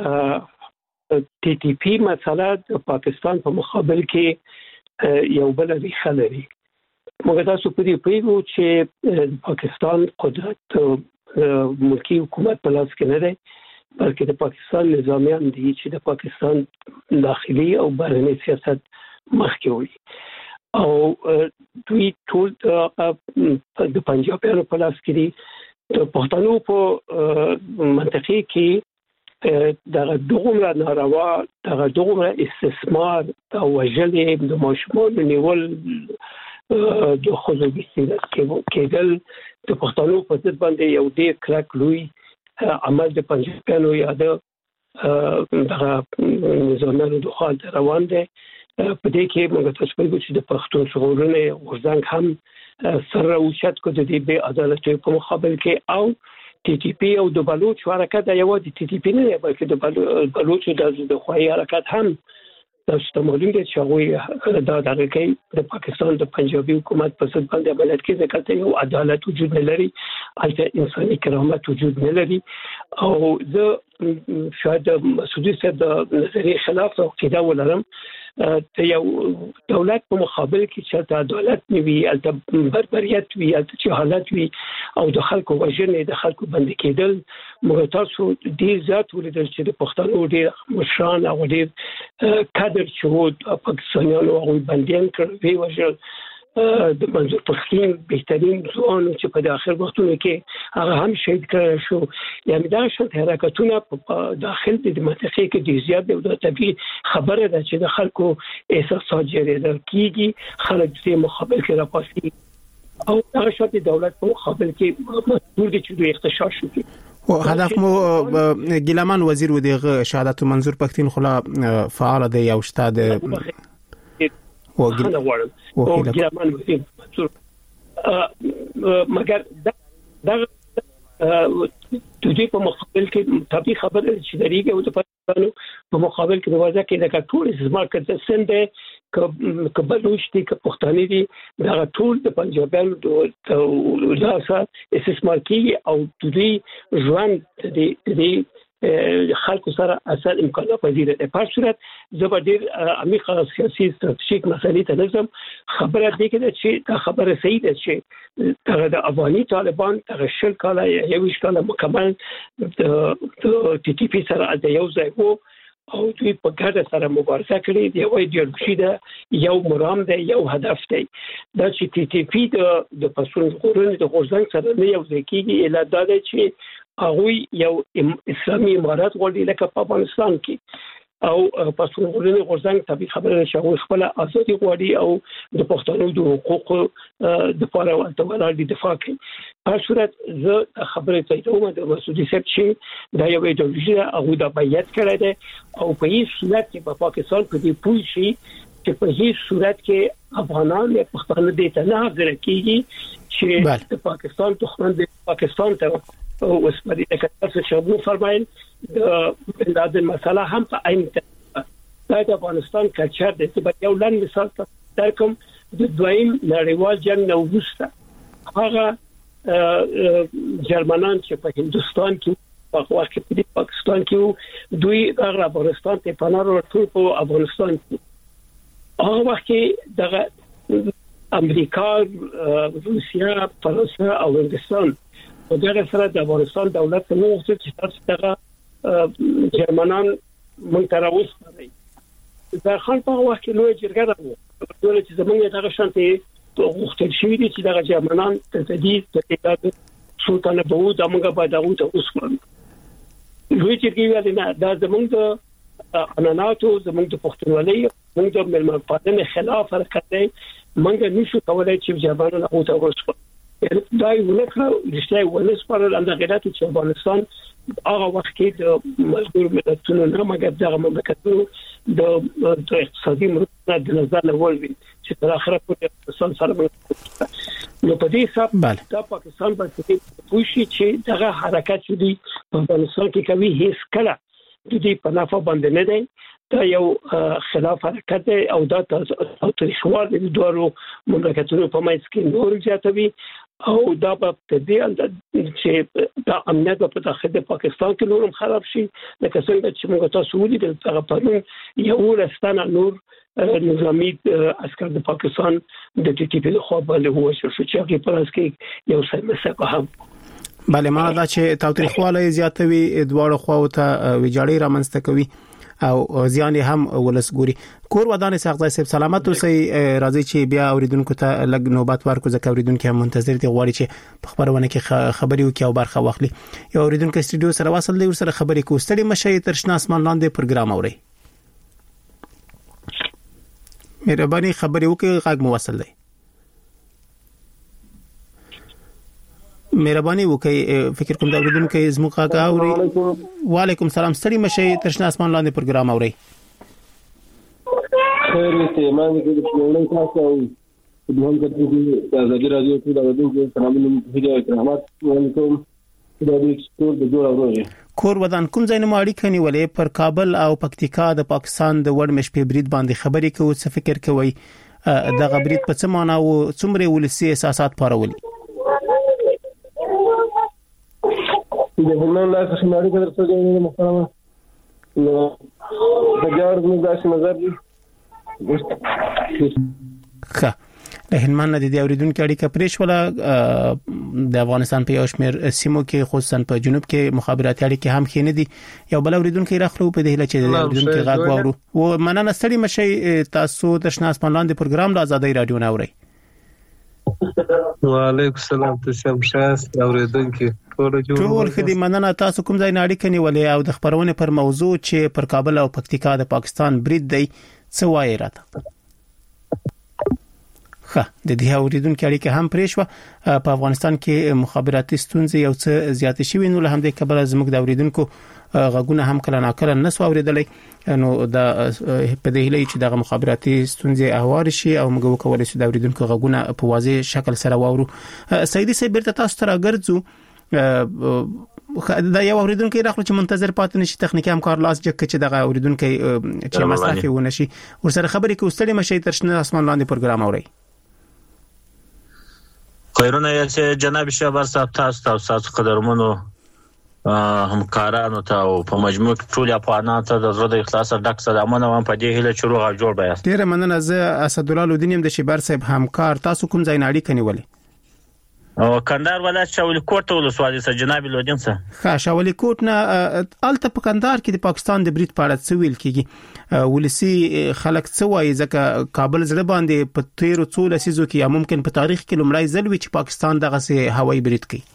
ټي ټي پی مسله د پاکستان په مقابل کې یو بل ریښه لري موږ تاسو په دې پیغو چې پاکستان قدرت ملکی حکومت په لاس کې نه دی بلکې د پاکستان نظامیان دي چې د پاکستان داخلي او بهرنی سیاست مخکې وي او دوی ټول د پنجابیانو په لاس کې دي د پښتنو په منطقه کې دغه دومره ناروا دغه دومره استثمار او وجلې د ماشومان نیول د خوځو بسیله کېدل د پښتنو په ضد باندې یو ډېر کلک لوی عمل د پنجابیانو یا د دغه نظامونو د خوا روان دی په دې کې موږ تاسو په چې د پښتون څغورونه غورځنګ هم سره اوچت کو د دې بې عدالت په مقابل کې او ټي ټي پی او د بلوچ حرکت د یو د ټي ټي پی نه بلکې د بلوچ د خوایي حرکت هم تاسو ته معلوم دي چې هغه دا دغه کې د پاکستان د پنجابي حکومت په ضد باندې عملیات کې ځکه یو عدالت وجود نه لري البته انساني کرامت وجود نه لري او زه شاید مسعودي صاحب د نظریې خلاف او قیدا ولرم ته یو دولت په مقابل کې چې عدالت نه وي البته بربریت وي البته چې حالت وي او د خلکو وژنې د خلکو بند کېدل موږ تاسو دې ذات ولیدل چې د پښتنو ډېر مشران او ډېر کادر چې وو پاکستانیانو هغوی بندیان کړي وژل د منظور پښتون بهترین ځوان چې په داخل وختونو کې هغه هم شهید کړل شو یعنی دا شت حرکتونه په داخل د منطقې کې د زیات د طبيعي خبره ده چې د خلکو احساسات جریدل کیږي خلک دې مخابل کې راپاسي او هغه شت د دولت په مخابل کې مجبور دي چې دوی اختشاش وکړي او هدف مو ګیلمان وزیر و دغه شهادت منظور پښتين خلا فعال دی او استاد او ګیلمان وزیر منظور مګر دا د دې په مقابل کې طبي خبره چې دریږي او د پښتنو په مقابل کې د وځه کې د ټوریزم مارکیټ سند کبلوش دي که پښتاني دي دا ټول د پنجابیانو د لاسه استثمار کیږي او د دې ژوند د دې خلکو سره اصل امکانات پذیر دي. په صورت زبردیر عمیق سیاسي ستراتیژیک مسلې ته نظم خبره دي کې چې دا خبره صحیح ده چې د افغاني طالبان د شل کاله یو کال مکمل د ټي ټي پی سره د یو ځای وو او دوی په ګډه سره مبارزه کړې دی. یو ایډیولوژي ده، یو مرام ده، یو هدف دی. دا چې ټي ټي پی د پښتون غورنې د غورځنګ سره نه یو ځای کېږي اله دا ده چې هغه یو اسلامي امارات غوړي لکه په افغانستان کې او پښتون غورنې غورځنګ طبي خبره چې هغه خپل ازادي غوړي او د پښتنو د حقوقو د لپاره ولته د دفاع کوي. په صورت زه خبره ته دومره د مسعودي صاحب چې دا یو ایډیولوژي هغه د بیعت کړی دی او په هیڅ صورت کې په پاکستان کې دی پوه شي چې په هیڅ صورت کې افغانان یا پښتانه دې ته نه حاضر کیږي چې د پاکستان دښمن د پاکستان ته اوس په دې کې تاسو شابو فرمایل د بلادن مسله هم په عین د افغانستان کلچر د یو لاندې مثال درکم د دویم نړیوال جنگ نو وروسته هغه جرمنان چې په هندستان کې په وخت کې په پاکستان کې دوی هغه افغانستان ته پناه ورکړ په افغانستان کې هغه وخت کې د امریکا، روسیا، فرانسه او هندستان په دغه سره د افغانستان دولت نو چې تاسو دغه جرمنان مونږ ته راوستي دا خان په وخت کې نو جرګه راوړو ټول چې زمونږ دغه شانتي غوښتل شوی دي چې دغه جرمنان تدید تدید سلطان ابو د موږ په دغه ته اوسمن لوی جرګه ویل نه دا زمونږ د اناناتو زمونږ د پښتونولۍ موږ د ملمنفعه خلاف حرکت دی موږ نشو کولای چې جرمنان هغه ته ورسو دا یو نکړه چې ولس پر اندازه غیرت چې افغانستان هغه وخت کې د ملګرو ملتونو نه مګر دغه مملکتونو د اقتصادي مرسته د نظر لول وي چې تر اخره پورې افغانستان سره نو په دې حساب دا پاکستان باندې پوښي چې دغه حرکت شدي په افغانستان کې کوي هیڅ کله د دې په نافه باندې نه دی دا یو خلاف حرکت دی او دا تاریخوار د دوه مملکتونو په منځ کې نور زیاتوي او دا په دې انداز چې دا امنیت په داخل د پاکستان کې نورم خراب شي لکه څنګه چې موږ تاسو ولیدل هغه پرون یو لستانه نور نظامی عسكر د پاکستان د ټي ټي پی له خوا باندې وشو چې هغه پرځ کې یو څه مسله هم بله ما دا چې تاریخواله زیاتوي دواړو خواو ته ویجاړي رامنځته کوي او ځان هم ولسګوري. کور ودان ساغزای صاحب سلامت اوسئ. راځي چې بیا اوریدونکو ته لګ نوبت ورکو ځکه اوریدونکو هم منتظر دي غواړي چې په خبرونه کې خبري وکړي او برخه واخلي. یو اوریدونکو استودیو سره وصل دی ورسره خبري کوستړي مشه ترشنا اسمان لاندې پروګرام اوري. مهرباني خبري وکړي غږ مو وصل دی. مهرباني وکړئ فکر کوم دا اوریدونکو زموږه غاوري. وعلیکم سلام ستړي مشه ترشنا اسمان لاندې پروګرام اوري. خیر ته ما دې د پرونی تاسو او د هم کتلې د ازادي رادیو ټول اوریدونکو سلامونه هدیه رحمت علیکم د دې ټول د جوړ اوري. کور ودان کوم ځای نه ماړی کني ولې پر کابل او پکتیکا د پاکستان د وړ مش په برید باندې خبرې کوي څه فکر کوي د غبرید په څه معنا او څومره ولسی اساسات پارولي. د هنن لا څه ماړی کړل څه دی محترمه نو د جوړ موږ داسې نظر دي ښه له هلمند د دې اوریدونکو اړیکه پرېښ ولا د افغانستان په یو شمېر سیمو کې خصوصا په جنوب کې مخابراتي اړیکې هم خې نه دي. یو بل اوریدونکو راخلو په دې هله چې د اوریدونکو غږ واورو و مننه ستړي مشه تاسو د شناس پانلاندې پروګرام د ازادي رادیو نه اوري. وعلیکم السلام تاسو هم شاس اوریدونکو ټول خدي مننه تاسو کوم ځای نه اړیکې نیولې او د خبرونه پر موضوع چې پر کابل او پکتیکا د پاکستان برید دی څه وایي راته. ښه د دې اوریدونکو اړیکه هم پرې شو په افغانستان کې مخابراتي ستونزې یو څه زیات شوي نو له همدې کبله زموږ د اوریدونکو غږونه هم کله ناکله نسو اوریدلای نو دا په دې هیله چې د مخابراتي ستونزې احوار شي او موږ وکولای شو د اوریدونکو غږونه په واضح شکل سره واورو. سیدي صاحب بیرته تاسو ته راګرځو دا یو اوریدونکو راخلو چې منتظر پاتې نشي تخنیکی همکار لاس جک چې دغه اوریدونکو چې مصرفي ونه شي ورسره خبرې کوي ستړي مشي ترشنه اسمان لاندې پروګرام اوري. خیرونه یې جناب شهباز صاحب تاسو تاسو تاسو قدرمنو همکارانو ته او په مجموع ټول افغانانو ته د زړه د اخلاص ډک سلامونه وایم په دې هیله چې روغ جوړ بیا. ډیره مننه. زه اسدالله لودین يم د شیبر صاحب همکار. تاسو کوم ځای ناړي کنيولې؟ او کندهار ولایت شاولی کوټ ته ولسوالۍ سره جناب لودین سره. ښه شاولی کوټ نه الته په کندهار کې د پاکستان د برید په اړه څه ویل کیږي؟ ولسی خلک څه وایي ځکه کابل زړه باندې په تیر څو لسیزو کې یا ممکن په تاریخ کې لومړی ځل وی چې پاکستان دغه سه هوایي برید کوي.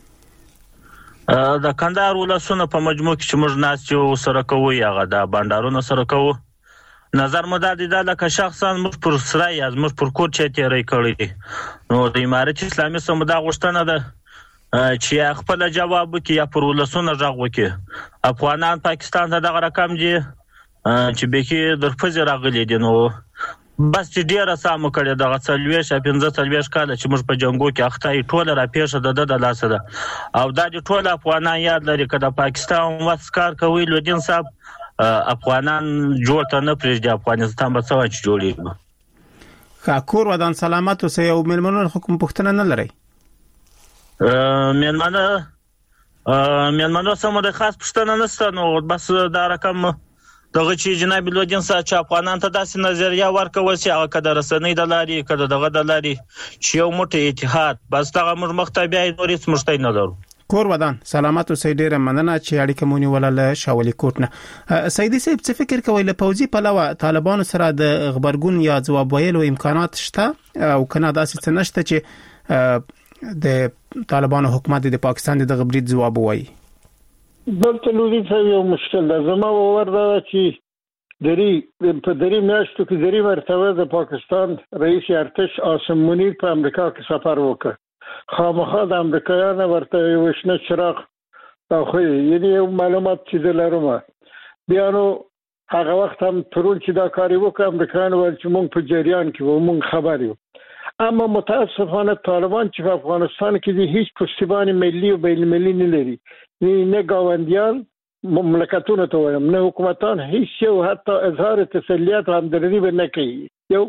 د کندهار ولسونه په مجموع کې چې موږ ناس چې سره کوو هغه د بندرونو سره کوو نظر مدد د لکه شخصا موږ پر سره یا موږ پر کوټ چې تیرې کړې نو د امارت اسلامي سمدا غوښتنه ده چې خپل جواب وکړي یا پر ولسونه ځغ وکړي. افغانان پاکستان ته دغه رقم دي چې به کې درپځ راغلي دي نو بس چې ډیره سم کړي دغه څلويش پنځه څلويش کال چې موږ په جنگو کې اخته ټوله را پیښه د د لاسه ده او دا د ټوله افغانان یاد لري کله پاکستان وسکار کوي لودین صاحب افغانان جوړ ته نه پرېږدي افغانستان به څه وچ جوړیږي. کاکور ودان سلامت اوسه یو ملمنو حکم پښتنه نه لري ملمنه ملمنو سم د خاص پښتنه نشته نو بس دا رقم دغه چې جناب لودین صاحب چې افغانان ته داسې نظریه ورکول شي هغه کده رسنۍ د لاري کده دغه د لاري چې یو موټی اتحاد بس دغه موږ مختبیا نورې سمشتای نه لرو. کور ودان سلامت اوسئ. ډیره مننه چې اړیکه مونږ ولاله شاولي کوټ نه. سیدي صاحب څه فکر کوي له پوځي پلوه طالبانو سره د خبرګون یا جواب ویلو امکانات شته او کنه داسې څه نشته چې د طالبانو حکومت د پاکستان د غبرید جواب وایي؟ دلته لوري ته یو مشکل ده. زما باور ده چې دری په دری میاشتو کې دری مرتبه د پاکستان رئیس ارتش عاصم منیر په امریکا کې سفر وکړ. خامخا د امریکایانو ورته وښنه چراغ او خو یې یو معلومات چې لرم بیا نو هغه وخت هم پرون چې دا کار وکړ امریکایانو ول چې مونږ په جریان کې وو مونږ خبر یو. اما متاسفانه طالبان چې په افغانستان کې د هیڅ پشتیبانی ملي او بین المللي نه لري نه گاونډیان مملکتونه ته وایم نه حکومتان هیڅ یو حتی اظهار تسلیت هم درنی به نه کوي. یو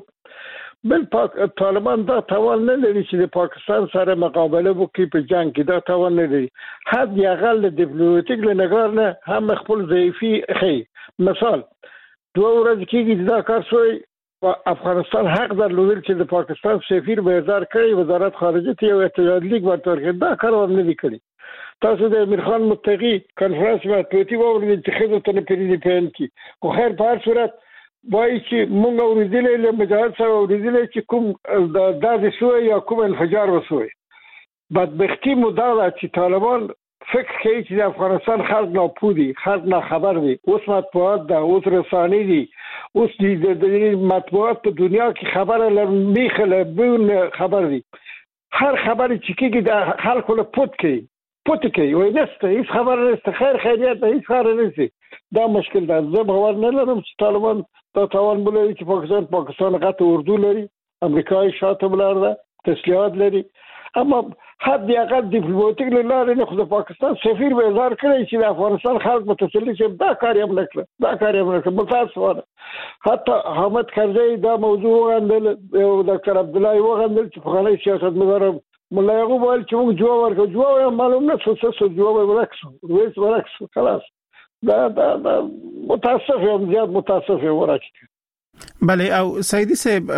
بل پاک طالبان دا توان نه لري چې د پاکستان سره مقابله وکړي په جنگ کې دا توان نه لري. حد یا اقل دیپلوماټیک لنګار نه هم خپل ضعیفي خي. مثال دوه ورځې کې دا کار شوی افغانستان حق درلودل چې د پاکستان سفیر به اظهار کړي وزارت خارجه ته یو احتجاج لیک ورکړي دا کار هم نه وکړي. تاسو د امیر خان متقی کانفرنس مطبوعاتي ووري چې خزه ته نه پیری پېن کی خو خیر په هر صورت وایي چې مونږ اوریدلې له مجاهد سره اوریدلې چې کوم د داسې شوی یا کوم انفجار وشوی. بدبختی مو دا ده چې طالبان فکر کوي چې د افغانستان خلک ناپوه دي خلک نه خبر دي. اوس مطبوعات ده اوس رسانې دي اوس د مطبوعات په دنیا کې خبره لمیخله بون خبر دي. هر خبري چې کېږي د خلکو له پوت کوي پوت کوي وایي نسته هیڅ خبر نسته خیر خیریت هیڅ خبر نشي. دا مشکل ده. زه باور نه لرم چې طالبان دا توان بلري چې پاکستان پاکستان غته اردو لري امریکای شاته بلار ده تسلیحات لري اما حد یا اقل دیپلوماټیک لاره نه خو د پاکستان سفیر به اظهار کړی چې د افغانستان خلک متسلی شي دا کار یې وکړ دا کار یې وکړ. متاسفانه حتی حامد کرزی دا موضوع وغندل او ډاکټر عبد الله وغندل چې په خلای سیاست مدار مولا یعقوب وایي چې موږ جواب ورکړو جواب معلوم نه څه څه جواب ورکړو وایي ورکړو خلاص. دا دا دا متاسف یم زیات متاسف یم ورکړو. بله او سیدی صاحب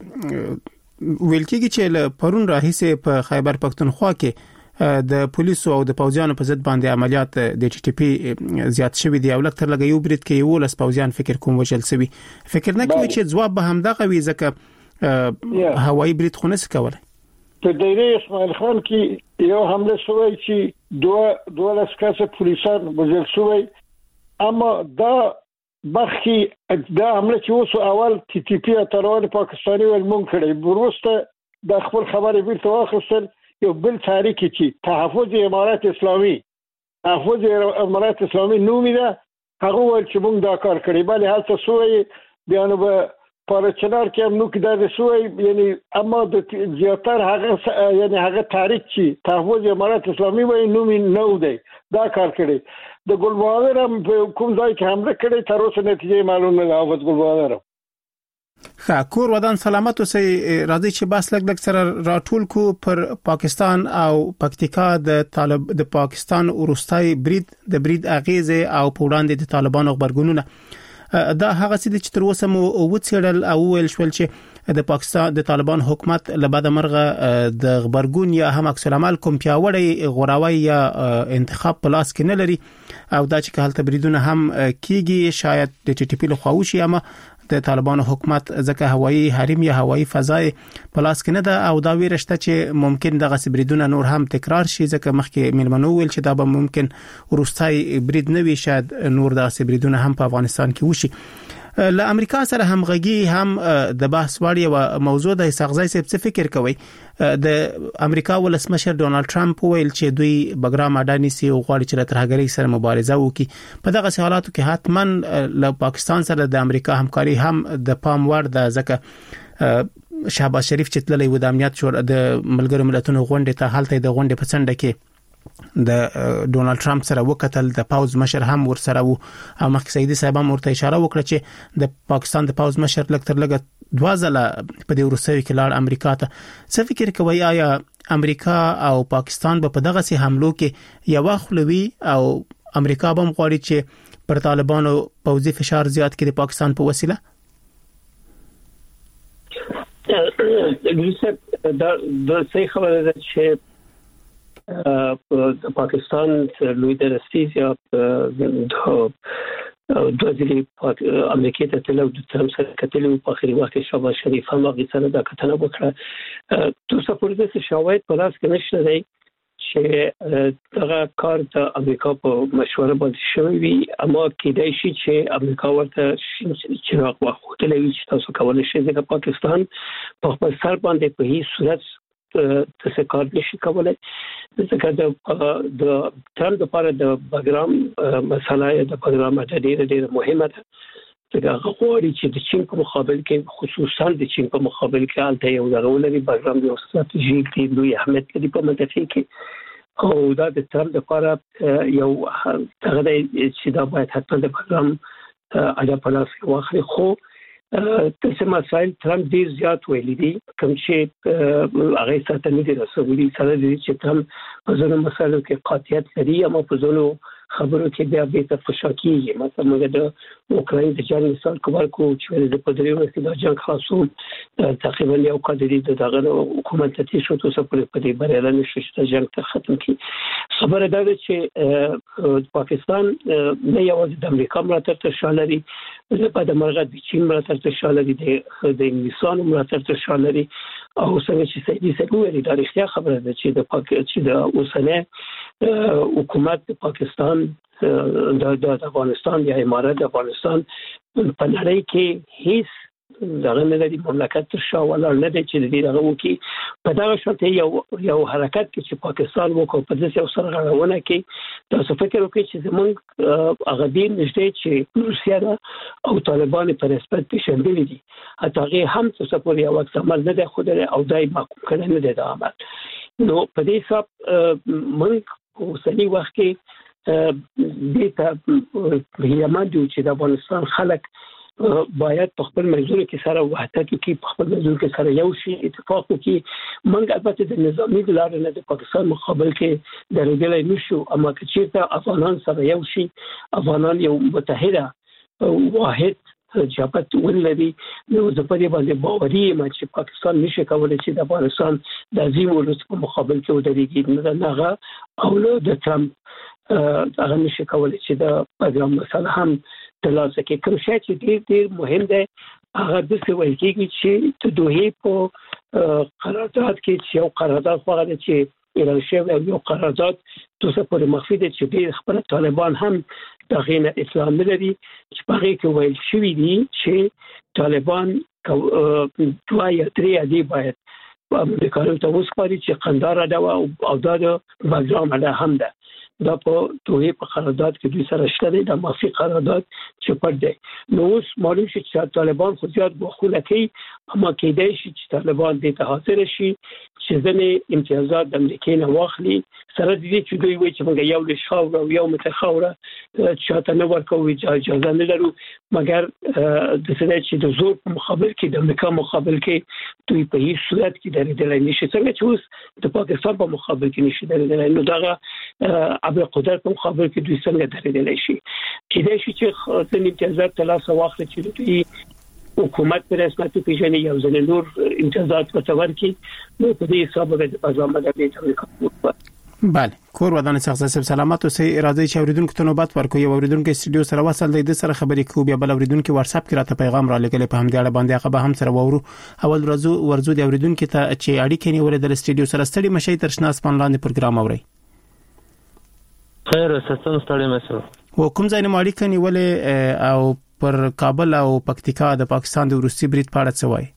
ویل کېږي چې له پرون راهیسې په خیبر پختونخوا کې د پولیسو او د پوځیانو په ضد باندې عملیات د ټي ټي پی زیات شوي دي او لکه لږ یو برید کې یو لس پوځیان فکر کوم وشل سوي. فکر نه کوي چې ځواب به همدغه وي ځکه هوایي برید خو نس کولای. په دایره اسماعیل خان کې یو حمله شوی چې دوه دوه لس کسه پولیسان وژل شوی اما دا برخي دا حمله چې اوس اول ټي ټي پی اترول پاکستاني ول مونږ کړی ورسته د خپل خبرې بیرته واخیستل یو بل تاریخ چې تحفظ امارات اسلامي تحفظ امارات اسلامي نومي ده هغه ول چې مونږ دا کار کړی بل هلته سوې بیا نو به پارچنار کې هم نو کې دا سوې یعنی اما د زیاتر هغه یعنی هغه تاریخ چې تحفظ امارات اسلامي وای نومي نو دی دا کار کړی د ګل بهادر هم کوم ځای کې حمله کړې تر اوسه نتیجه معلومه نه ده د ګل بهادر ښه کور ودان سلامت اوسئ راځي چې بس لګ لګ سره راټول کو پر پاکستان او پکتیکا د طالب د پاکستان ورستای برید د برید اغیزه او پوړاندې د طالبانو خبرګونونه دا هغه څه چې تر اوسه مو وڅېړل او ویل شول چې د پاکستان د طالبان حکومت لباده مرغه د خبرګون یا هم عکس العمل کوم پیاوړی غوراوي یا انتخاب پلاس کې نه لري او دا چې کله تبریدونه هم کیږي شاید د ټي ټي پی له خواوشي اما د طالبانو حکومت ځکه هوایي حریم یا هوایي فضای پلاس کې نه ده او دا ویرشته چې ممکن دغه سبریدونه نور هم تکرار شي ځکه مخکې ملمنو ویل چې دا به ممکن ورستای برید نه وي شاید نور د سبریدونه هم په افغانستان کې وشي له امریکا سره همغږي هم د بحث وړ یو موضوع د سغزای څه فکر کوي د امریکا ولسمشر ډونالد ټرمپ ویل چې دوی بګرام اډانی سي او غواړي چې ترهګرۍ سره مبارزه وکړي په دغه حالاتو کې حتمن له پاکستان سره د امریکا همکاري هم د پام وړ ده ځکه شهباز شریف چې تللی و د امنیت شور د ملګرو ملتونو غونډه ته حالت د غونډه په څنډه کې د ډونالد ټرمپ سره وکتل د پاوز مشر هم ور سره وو او مخکې سیدی صاحب هم ورته اشاره وکړه چې د پاکستان د پاوز مشر لکه تر لګه دوازله په دې ورسوي کې لاړ امریکا ته څه فکر کوي آیا امریکا او پاکستان به په دغه سي حملو کې یو خلوي او امریکا به مغواړي چې پر طالبانو پوځي فشار زیات کړي د پاکستان په وسیله دا د صحیح خبره ده چې پاکستان لوی درستیز یا د دوزلی امریکا ته تلو د ترم سره کتلو په اخري وخت کې شهباز شریف هم هغه سره د کتنه وکړه تو سپورت د شواهد په لاس کې نشته دی چې دغه کار د امریکا په مشوره باندې شوی وي اما کېدای شي چې امریکا ورته چې راغوښتل وي چې تاسو کولای شئ د پاکستان په خپل سر باندې په هیڅ صورت څه کار نشي کولای ځکه د د ترم لپاره د بګرام مسله د بګرام ډېر ډېر مهمه ده ځکه هغه غواړي چې د چین په مقابل کې خصوصا د چین په مقابل کې حالت یو ضروري بګرام یو ستراتیژیک دی لوی اهمیت لري په منطقه کې او دا د ترم لپاره یو هغه چې دا باید حتما د بګرام اجازه پلاس واخلي خو تاسو مسائل ترم ډیر زیات ویلي دي کوم چې هغه ستاسو نه دي رسولي سره دي چې ترم په ځینو مسایلو کې قاطعیت لري اما په ځینو خبرو کې بیا به تفصیل کیږي مثلا موږ د اوکراین د جنگ مثال کومل کو چې د پدریو د جنگ خاصون تقریبا یو قدرې د دغه حکومت ته شو تاسو په دې بریاله نشو چې جنگ ته ختم کړي خبره ده چې پاکستان نه یوازې د امریکا ملاتړ ته شامل دي په د مرغه د چین ملاتړ ته شامل دي د انګلیسانو ملاتړ ته شامل دي او څنګه چې سیدی سګوي د تاریخي خبره ده چې د پاک چې د اوسنۍ حکومت د پاکستان د افغانستان یا امارات د افغانستان په نړۍ کې هیڅ دغه نه لري مملکت تر شا ولا نه دی چې دې دغه وکي په دغه شرط یو یو حرکت کې چې پاکستان وکړ په دې یو سرغړونه کې تاسو فکر وکړئ چې زمونږ هغه دین نشته چې روسیا او طالبان په نسبت پیښندلي دي حتی هغه هم څه پورې یو وخت عمل نه دی خو او دای محکوم کړي نه دی دا عمل نو په دې حساب موږ اوسنی وخت کې د ته یمن چې د افغانستان خلک باید په خپل منځونو کې سره وحدت کې په خپل منځونو کې سره یو شي اتفاق وکړي موږ البته د نظامی لارې نه د پاکستان مقابل کې درېدلای نشو اما که چیرته افغانان سره یو شي افغانان یو متحده واحد جبهت ولري نو زه په دې باندې باوري یم چې پاکستان نشي کولای چې د افغانستان د عظیم ولس په مقابل کې ودرېږي نه هغه او د ترامپ هغه نشي کولای چې د پروګرام مسله هم ترلاسه کړي کوم شی چې ډېر ډېر مهم دی هغه د څه ویل کېږي چې د دوه په قرارداد کې چې یو قرارداد خو هغه چې ایران شوی یو قرارداد تاسو په مخفي دي چې ډېر خپل طالبان هم دغه نه اطلاع نه لري چې په هغه کې ویل شوی دی چې طالبان دوه یا درې دی باید په امریکا ته وسپاري چې قندهار دا او دا د بګرام علا هم ده دا په توګه په قرارداد کې دوی سره شته دي د مافي قرارداد چې پټ دی نو اوس معلوم شي چې طالبان خو زیات بخوله کوي اما کېدای شي چې طالبان د ته حاضر شي چې ځنې امتیازات د امریکا نه واخلي سره دي چې دوی وایي چې موږ یو له شاوره او یو متخوره چې ته نه ورکوي اجازه نه لرو مګر د څه چې د زور په مقابل کې د امریکا مقابل کې دوی په هیڅ صورت کې درېدل نشي څنګه چې اوس د پاکستان په مقابل کې نشي درېدل نو دا ابل قدرت په مقابل کې دوی څنګه درېدل شي کېدای شي چې ځینې امتیازات ترلاسه واخلي چې دوی حکومت پر رسمیت پیژني یو ځل نور امتیازات ورته ورکړي نو په دې حساب باندې پازما د امریکا بله کور ودان څنګه سب سلامت او سي اراده چې اوریدونکو ته نوبت ورکوي اوریدونکو استودیو سره وصل دی د سره خبرې کوي بیا بل اوریدونکو واتس اپ کې راته پیغام را لګلې په همدې اړه باندې هغه به هم سره وورو اول ورځو ورځو د اوریدونکو ته چې اړیکې نیولې د استودیو سره ستړي مشي تر شناس پان لاندې پروګرام اوري خیر ستاسو ستړي مشه و کوم ځای نه اړیکې نیولې او پر کابل او پکتیکا د پاکستان د روسي برید په اړه څه وایي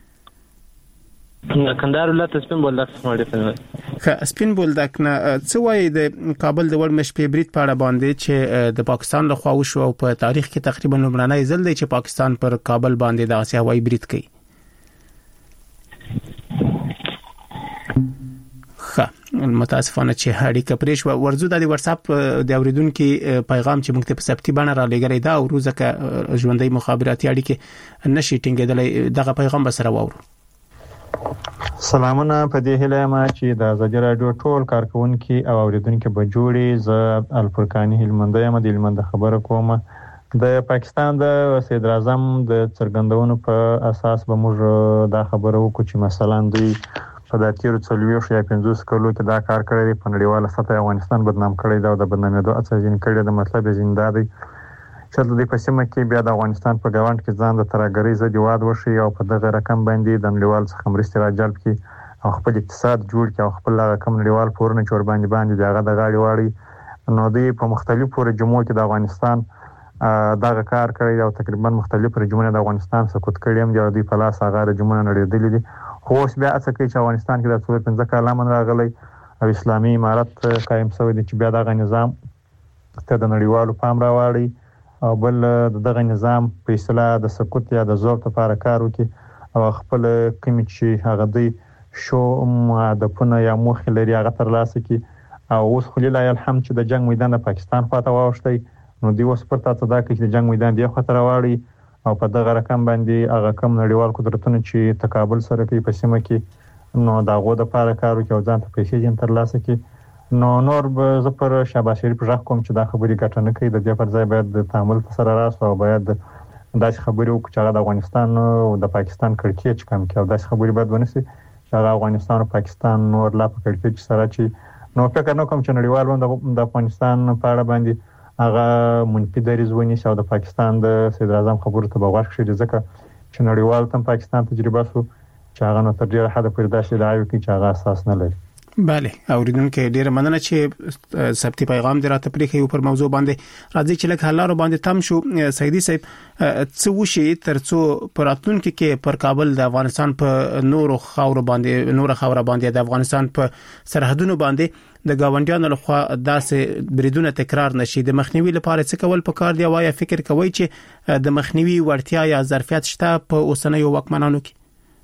کندهار ولایت سپین بولدک سمړې په سپین بولدک نه څه وایي د کابل د ورمش په برید په اړه باندې چې د پاکستان له خوا وشو او په تاریخ کې تقریبا لومړنی ځل دی چې پاکستان پر کابل باندې د اسیا هوایي برید کوي ښه متاسفانه چې اړیکه پرې شو ورزو د واتس اپ د اوریدونکو پیغام چې موږ ته په سپتی باندې را لګري دا او روزه ژوندۍ مخابراتي اړیکې نشي ټینګېدلې دغه پیغام به سره وورو سلامونه په دې هیله ما چې د ازادي رادیو ټول کارکونکو او اوریدونکو به جوړي ز الفرقانی هلمند یم د هلمند خبره کوم د پاکستان د صدر اعظم د څرګندونو په اساس به موږ دا خبره وکړو چې مثلا دوی په د تیر څلويخ یا پنځوس کلو کې دا کار کړی په نړیواله سطح افغانستان بدنام کړی دا د بدنامېدو اڅه ځین کړی د مطلب زنده دی چې د پسمه کې بیا د افغانستان په ګاوند کې ځان د ترګری زدي واد وشي او په دغه رقم باندې د نړیوال څخه مرستې را جلب کړي او خپل اقتصاد جوړ کړي او خپل رقم نړیوال پورونه چور باندې باندې دغه د غاړي واړي نو دی په مختلفو رجمو کې د افغانستان دغه کار کوي او تقریبا مختلف رجمونه د افغانستان سقوط کړي هم دی په لاس هغه رجمونه نړیدلې دي خو اوس بیا څه کوي چې افغانستان کې د څو پنځه کاله من راغلی او اسلامي امارت قائم شوی دی چې بیا دغه نظام ته د نړیوالو پام راوړي او بل دغه نظام په اصطلاح د سقوط یا د ضعف لپاره کار وکړي او خپل کوم چې هغه دی شو هدفونه یا موخې لري هغه ترلاسه کړي او اوس خو لله الحمد چې د جنگ میدان د پاکستان خواته واوښتي نو دی اوس پرته ته دا کوي چې د جنگ میدان دی خواته راوړي او په دغه رقم باندې هغه کم نړیوال قدرتونه چې تقابل سره کوي په سیمه کې نو داغه د لپاره کار وکړي او ځان ته پیسې جن ترلاسه کړي نو نور به زه پر شهباز شریف ژغ کوم چې دا خبرې ګټه نه کوي د دې پر ځای باید د تعامل سره راس او باید داسې خبرې وکړي چې هغه د افغانستان او د پاکستان کړکېچ کم کړي او داسې خبرې باید ونسي چې هغه افغانستان او پاکستان نور لا په کړکېچ سره چې نو فکر نه کوم چې نړیوال د افغانستان په اړه باندې هغه منفي دریځ ونیسي او د پاکستان د صدر اعظم خبرو ته بغوښ شي ځکه چې نړیوال تم پاکستان تجربه سو چې هغه نو تر ډیره حد پورې داسې دعایو کوي چې هغه اساس نه لري بله اوریدونکو ډیره مننه چې سبتي پیغام دراته پرې کوي پر موضوع باندې راځي چې لکه حلارو باندې تم شو سیدی صاحب څه وشي ترڅو پراتونکو کې پر کابل د افغانستان په نورو خاور باندې نور خاور باندې د افغانستان په سرحدونو باندې د گاونډیانو لخوا داسې بریدونه تکرار نشي د مخنیوي لپاره څه کول پکار دی وايي فکر کوي چې د مخنیوي ورتیا یا ظرفیت شته په اوسنیو وکمنانو کې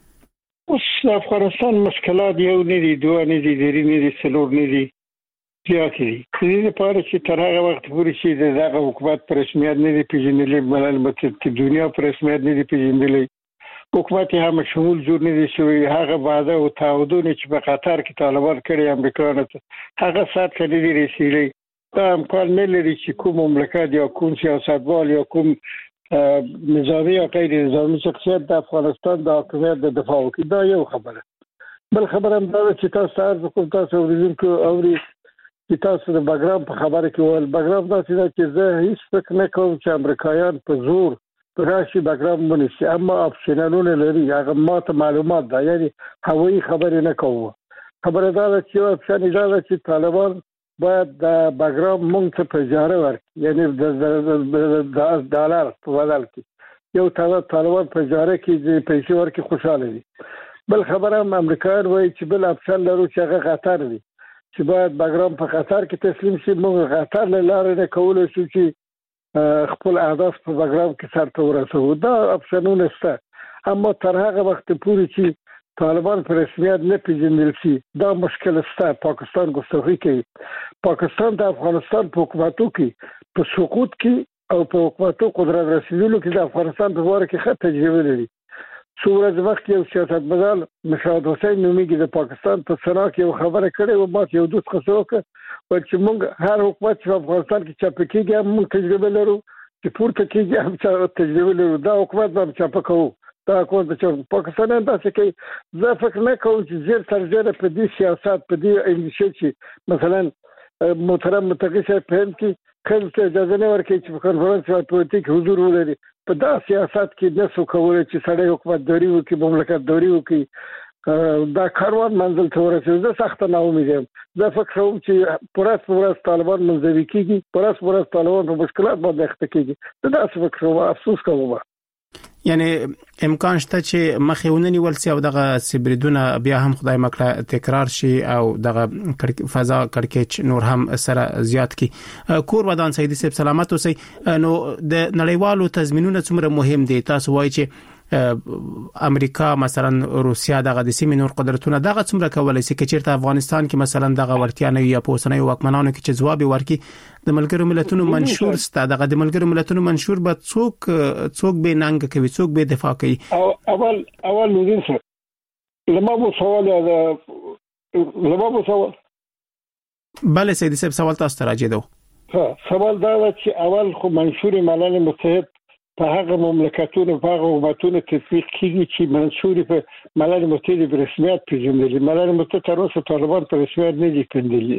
اوس افغانستان مشکلات یو نه دي دوه نه دي درې نه دي څلور نه دي زیات دي دې لپاره چې تر هغه وخت پورې چې دغه حکومت پر رسمیت نه دي پیژندلې ملل متحد دنیا پر رسمیت نه دي پیژندلې حکومت هم شمول جوړ نه دي شوی هغه وعده او تعهدونه چې په قطر کې طالبان کړی امریکایانو ته هغه سات کړي دي رسیدلې دا امکان نه لري چې کوم مملکت یا کوم سیاستوال یا کوم نظامی یا غیر نظامی شخصیت د افغانستان د حکومت د دفاع کوي دا یو خبره بل خبره هم دا چې تاسو تاسو کوم تاسو ورزونکو اوري چې تاسو د بګرام په خبره کې ول بګرام دا چې زه هیڅ فکر نه کوم چې امریکایان په زور په راشي بګرام ونیسي اما اپشنالونه لري هغه ماته معلومات دا یعنی هوایي خبره نه کوو خبره دا چې اپشن دا چې طالبان باید د بګرام مونږ ته په اجاره ورکړي، یعنی د ډالر په بدل کې یو تعداد طالبان په اجاره کې پیسې ورکړي، خوشاله دي. بل خبره هم امریکایان وایي چې بل افسر لرو چې هغه قطر دی، چې باید بګرام په قطر کې تسلیم شي. موږ قطر له لارې نه کولی شو چې خپل اهداف په بګرام کې سرته ورسوو. دا اپشنونه شته، اما تر هغه وخت پورې چې طالبان په رسمیت نه پیژندل شي دا مشکل شته. پاکستان ګستاخی کوي. پاکستان د افغانستان په حکومتو کې په سقوط کې او په حکومتو قدرت رسیدلو کې د افغانستان په واره کې ښه تجربه لري. څو ورځې مخکې یو سیاستمدار مشاهد حسین نومیږي د پاکستان په سنا کې یو خبره کړې و، ما یو دوست خصو وکړ چې موږ هر حکومت چې په افغانستان کې چاپه کېږي هم موږ تجربه لرو، چې پورته کېږي هم تجربه لرو. دا حکومت به چاپه کوو، دا حکومت چې پاکستانیان داسې کوي. زه فکر نه کوم چې زیر تر زیره په دې سیاست په دې اندیشه چې مثلا محترم متقي صاحب په هند کې خلک ته اجازه نه ورکوي چې په کنفرانس او پولیټیک حضور ولري. په دا سیاست کې نسو کولای چې سړی حکومتداري وکړي، مملکتداري وکړي، دا کاروان منزل ته ورسېږي. زه سخته ناامید یم. زه فکر کوم چې پرس پرس طالبان منځوي کېږي، پرس پرس طالبان په مشکلات باندې اخته کېږي. زه داسې فکر کوم، افسوس کوم. یعنی امکان شته چې مخې ونني ولسی او دغه سبریدونه بیا هم خدای مکړه تکرار شي او دغه فضا کړکېچ نور هم سره زیات کی. کور ودان سیدی صاحب سلامت اوسئ. نو د نړیوالو تضمینونه څومره مهم دي؟ تاسو وایي چې امریکا مثلا روسیا دغه د سیمې نور قدرتونه دغه څومره کولای شي چې چیرته افغانستان کې مثلا دغه ورتیا نه یا پوسنۍ واکمنانو کې چې جواب ورکړي د ملګرو ملتونو منشور ست دغه د ملګرو ملتونو منشور به څوک څوک به ننګ کوي، څوک به دفاع کوي؟ اول اول نو څه لما مو سوال دا لما مو سوال بله سیدی صاحب سوال تاسو ته راځي. ها سوال دا چې اول خو منشور ملل متحد په هغه مملکتونو په هغه حکومتونو تطبیق کیږي چې منشور په ملل متحد په رسمیت پیژندل. ملل متحد تر اوسه طالبان په رسمیت نه دي پیژندلي.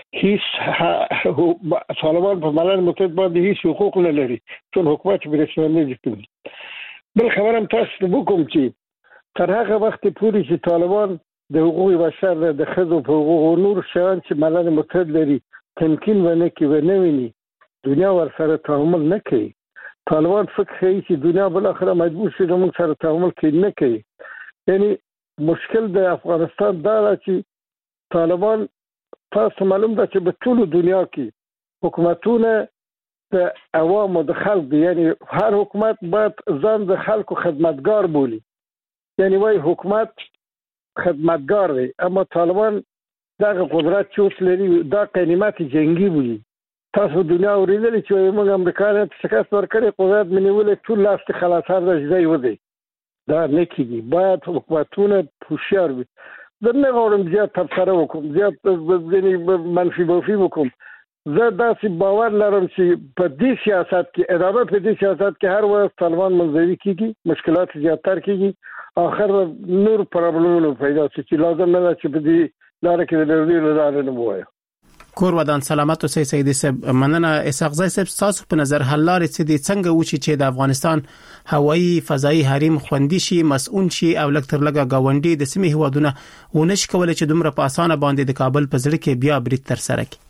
هیڅ طالبان په ملل متحد باندې هیڅ حقوق نه لري، ټول حکومت په رسمیت نه دي پیژندلي. بل خبره هم تاسو ته وکم چې تر هغه وخت پورې چې طالبان د حقوق بشر د ښځو په حقوقو نور شیان چې ملل متحد لري تمکین ونه کوي و نه ویني، دنیا ورسره تعامل نه کوي. طالبان فکر کوي چې دنیا بل اخره مجبور شي د موږ سره تعامل کوي، نه کوي. یعنی مشکل د افغانستان دا چې طالبان تاسو معلوم ده چې په ټول دنیا کې حکومتونه د عوامو د خلک، یعنی هر حکومت باید ځان د خلکو خدمتګار بولي، یعنی وای حکومت خدمتګار دی. اما طالبان دغه قدرت چې اوس لري دا قنیمت جنگي بولي. تاسو دنیا اوریدل چې موږ امریکایانو ته شکست ورکړي، قدرت منیولې ټول لاس ته خلاصار راځي ودی. دا نه کیږي. باید حکومتونه هوښیار وي. زه نه غواړم زیات تبصره وکړم، زیات ځینې منفي بوفي وکړم. زه داسې باور لرم چې په دې سیاست کې ادامه په دې سیاست کې هر ورځ طالبان منځوي کیږي، مشکلات زیاتر کیږي، اخر نور پرابلمونه پیدا شي چې لازم نه ده چې په دې لاره کې د لوی لاره نه وایي. کور ودان سلامت اوسئ سیدی صاحب. مننه. اسحاق زای صاحب تاسو په نظر حل لارې څه دي؟ څنګه و چې د افغانستان هوایي فضایی حریم خوندي شي، مسؤون شي او لکتر لګه گاونډي د سیمې هوادونه ونش کولای چې دومره په اسانه باندې د کابل په ځړ کې بیا برید تر سره کړي؟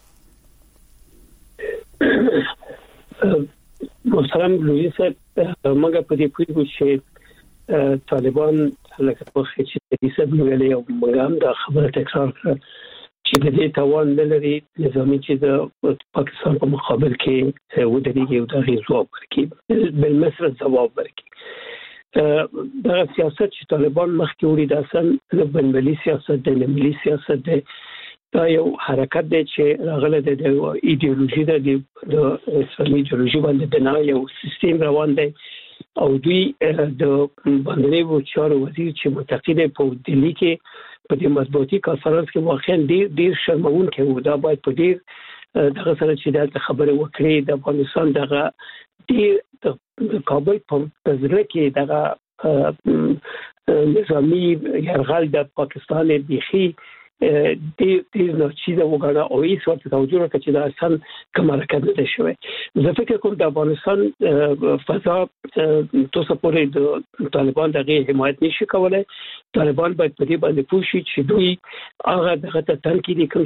محترم لوی صاحب موږ په دې پوهیږو چې طالبان لکه په چې د سیمې ویلې او موږ هم دا خبره تکرار کړه چې د دې توان نه لري نظامي چې د پاکستان په مقابل کې ودرېږي او د غیر ځواب ورکړي، بل مصر ځواب ورکړي. دا سیاست چې طالبان مخکې وړي د اصل د بنبلي سیاست دی، د ملي سیاست دی. دا یو حرکت دی چې راغلی دی د ایډیولوژي ده، د اسلامي ایډیولوژي باندې د نه یو سیستم روان دی او دوی د باندې چارو وزیر چې متقی دی په دلی کې په دې مطبوعاتي کانفرنس کې واقعا ډیر ډیر شرمونکی و. دا باید په ډیر دغه سره چې دا خبره وکړي د افغانستان دغه ډیر د کابل په تزره کې دغه نظامی يرغل د پاکستان بيخي دې دې نو چې دا وګړه او هیڅ ورته توجه نه کوي دا اصل کومه حرکت نه شوی. زه فکر کوم د افغانستان فضا تاسو پورې د طالبان دغه حمایت نشي کولای. طالبان باید په دې باندې پوه شي چې دوی هغه دغه تنقید کوم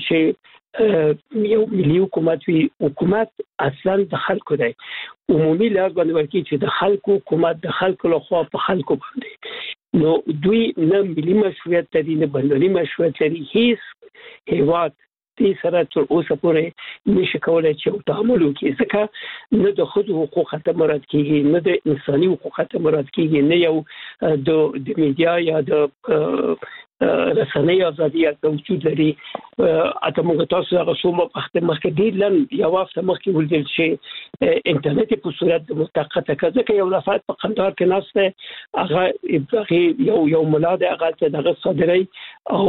چې یو ملي حکومت وي. حکومت اصلا د خلکو دی، عمومي لحاظ باندې ورکی چې د خلکو حکومت د خلکو لخوا په خلکو باندې، نو دوی نه ملي مشروعیت لري نه بندري مشروعیت لري. هیڅ هیواد دې سره تر اوسه پورې نشي کولای چې تعامل وکړي، ځکه نه د خود حقوق ته مراد کیږي، نه د انساني حقوق ته مراد کیږي، نه یو د د میډیا یا د رسنۍ ازادي ته وجود لري. اته موږ تاسو هغه څومره وخت مخکې ډیر لن یو وخت مخکې ولدل چې انټرنیټ په صورت د متقطع کړه کې یو لفظ په قندار کې ناشته هغه یو یو ملاده هغه ته دغه صدري او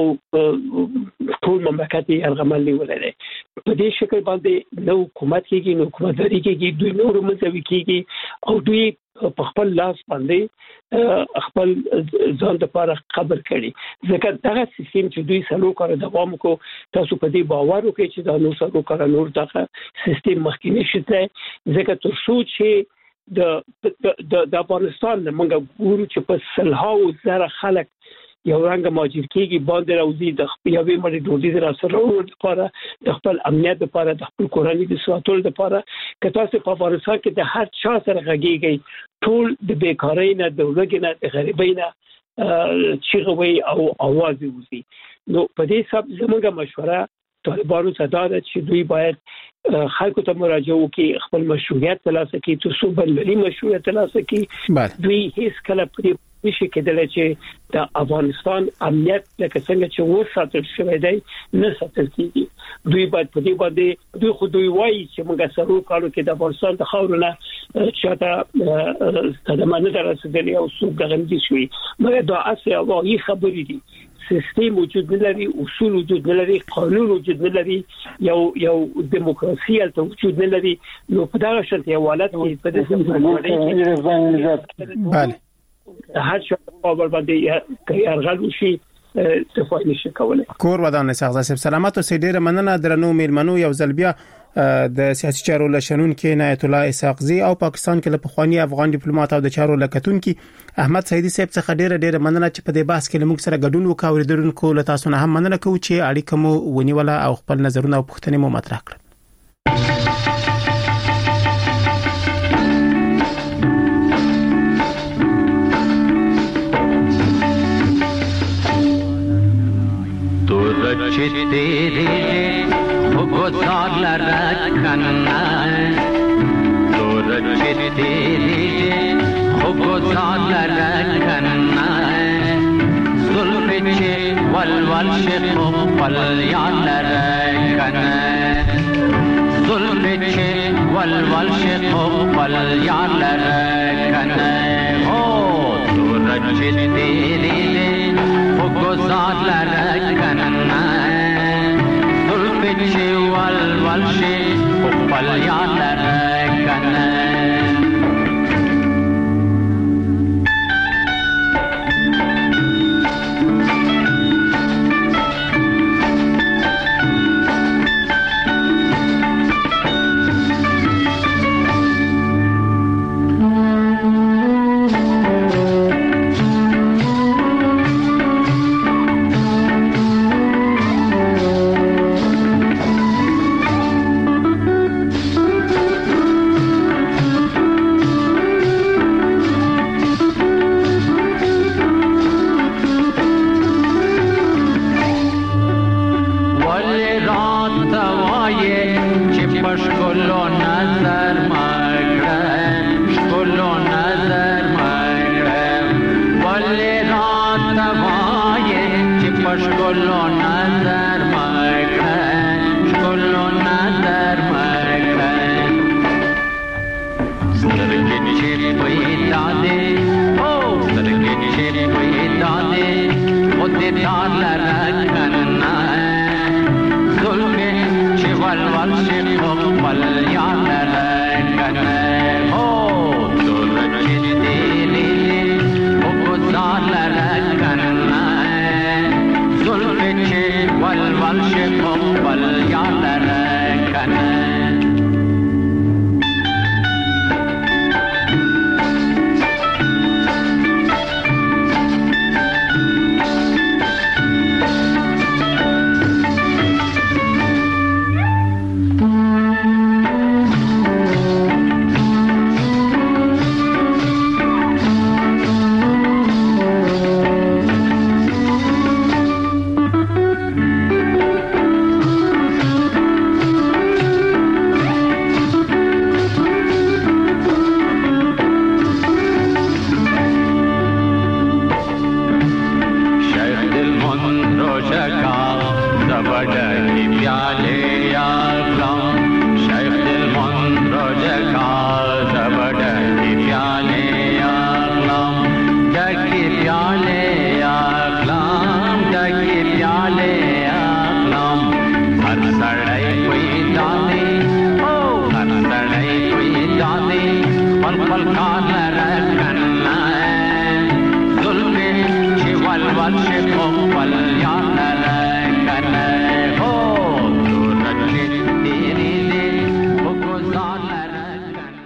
ټول مملکت یې ارغمل ولري. په دې شکل باندې نو حکومت کېږي، نو حکومت لري کېږي، دوی نور مزوي کېږي او دوی په خپل لاس باندې خپل ځان لپاره قبر کړي. ځکه دغه سیستم چې دوی سلو کار دوام کو، تاسو په دې باور وکړئ چې دا نو سلو کار نور دغه سیستم مخکې نشته. ځکه تر څو چې د د افغانستان موږ ګورو چې په سلهاو زره خلک یو رنګ ماجر کېږي باندې راوځي د خپل یوې مړي ډوډۍ راسره لپاره، د خپل امنیت لپاره، د خپل کورنۍ د ساتلو لپاره. که تاسو په افغانستان کې د هر چا سره غږیږئ، ټول د بیکارۍ نه، د ورګ نه، د غریبۍ نه چیغوي او आवाज وزي. نو په دې سبب زموږه مشوره طالبانو ته دا ده چې دوی باید خلکو ته مراجعه وکړي، خپل مشروعیت ترلاسه کړي، ترڅو بللي مشروعیت ترلاسه کړي. دوی هیڅ کله پرې نشي کېدلی چې د افغانستان امنیت لکه څنګه چې وساتل شوی دی نه ساتل کېږي. دوی باید په دې باندې دوی خو دوی وایي چې موږ سره کارو کې د افغانستان د خاورونه چې تا د مننه درسدلی او څوک دغه دي شوی، مګر دا اصلي او هی خبرې دي. سیستم وجود نه لري، اصول وجود نه لري، قانون وجود نه لري، یو یو دیموکراسي الته وجود نه لري. نو په دا شرط یو حالت کې په دې بله هر شو خبر باندې کې ارغل شي تفاعل نشي کولای. کور ودان سغزا سب سلامت او سیډره مننه درنو میلمنو یو ځل بیا د سیاسي چارو لشنون کې عنایت الله اسحاقزي او پاکستان کې له پخوانی افغان ډیپلوماټ او د چارو لکتون کې احمد سعیدي صاحب څخه ډیره ډیره مننه چې په دې بحث کې موږ سره ګډون وکاو. درنکو له تاسو نه هم مننه کوم چې اړیکه مو ونیوله او خپل نظرونه او پوښتنې مو مطرح کړل. چې تیرې خو ګزار لره کنه، تور چې تیرې خو ګزار لره کنه، ظلم چې ولول شي خپل یاد لره کنه، ظلم چې ولول شي خپل یاد لره کنه. او تور چې تیرې خو ګزار لره کنه، چې ول ول شي خپل یاد لره کنه. ول لکا زبر ډکی پیالې اخلم ډکی پیالې اخلم ډکی پیالې اخلم هر سړی کوي دانې او هر سړی کوي دانې خپل خپل کار لره کنه ظلم چې ول ول شي خپل یاد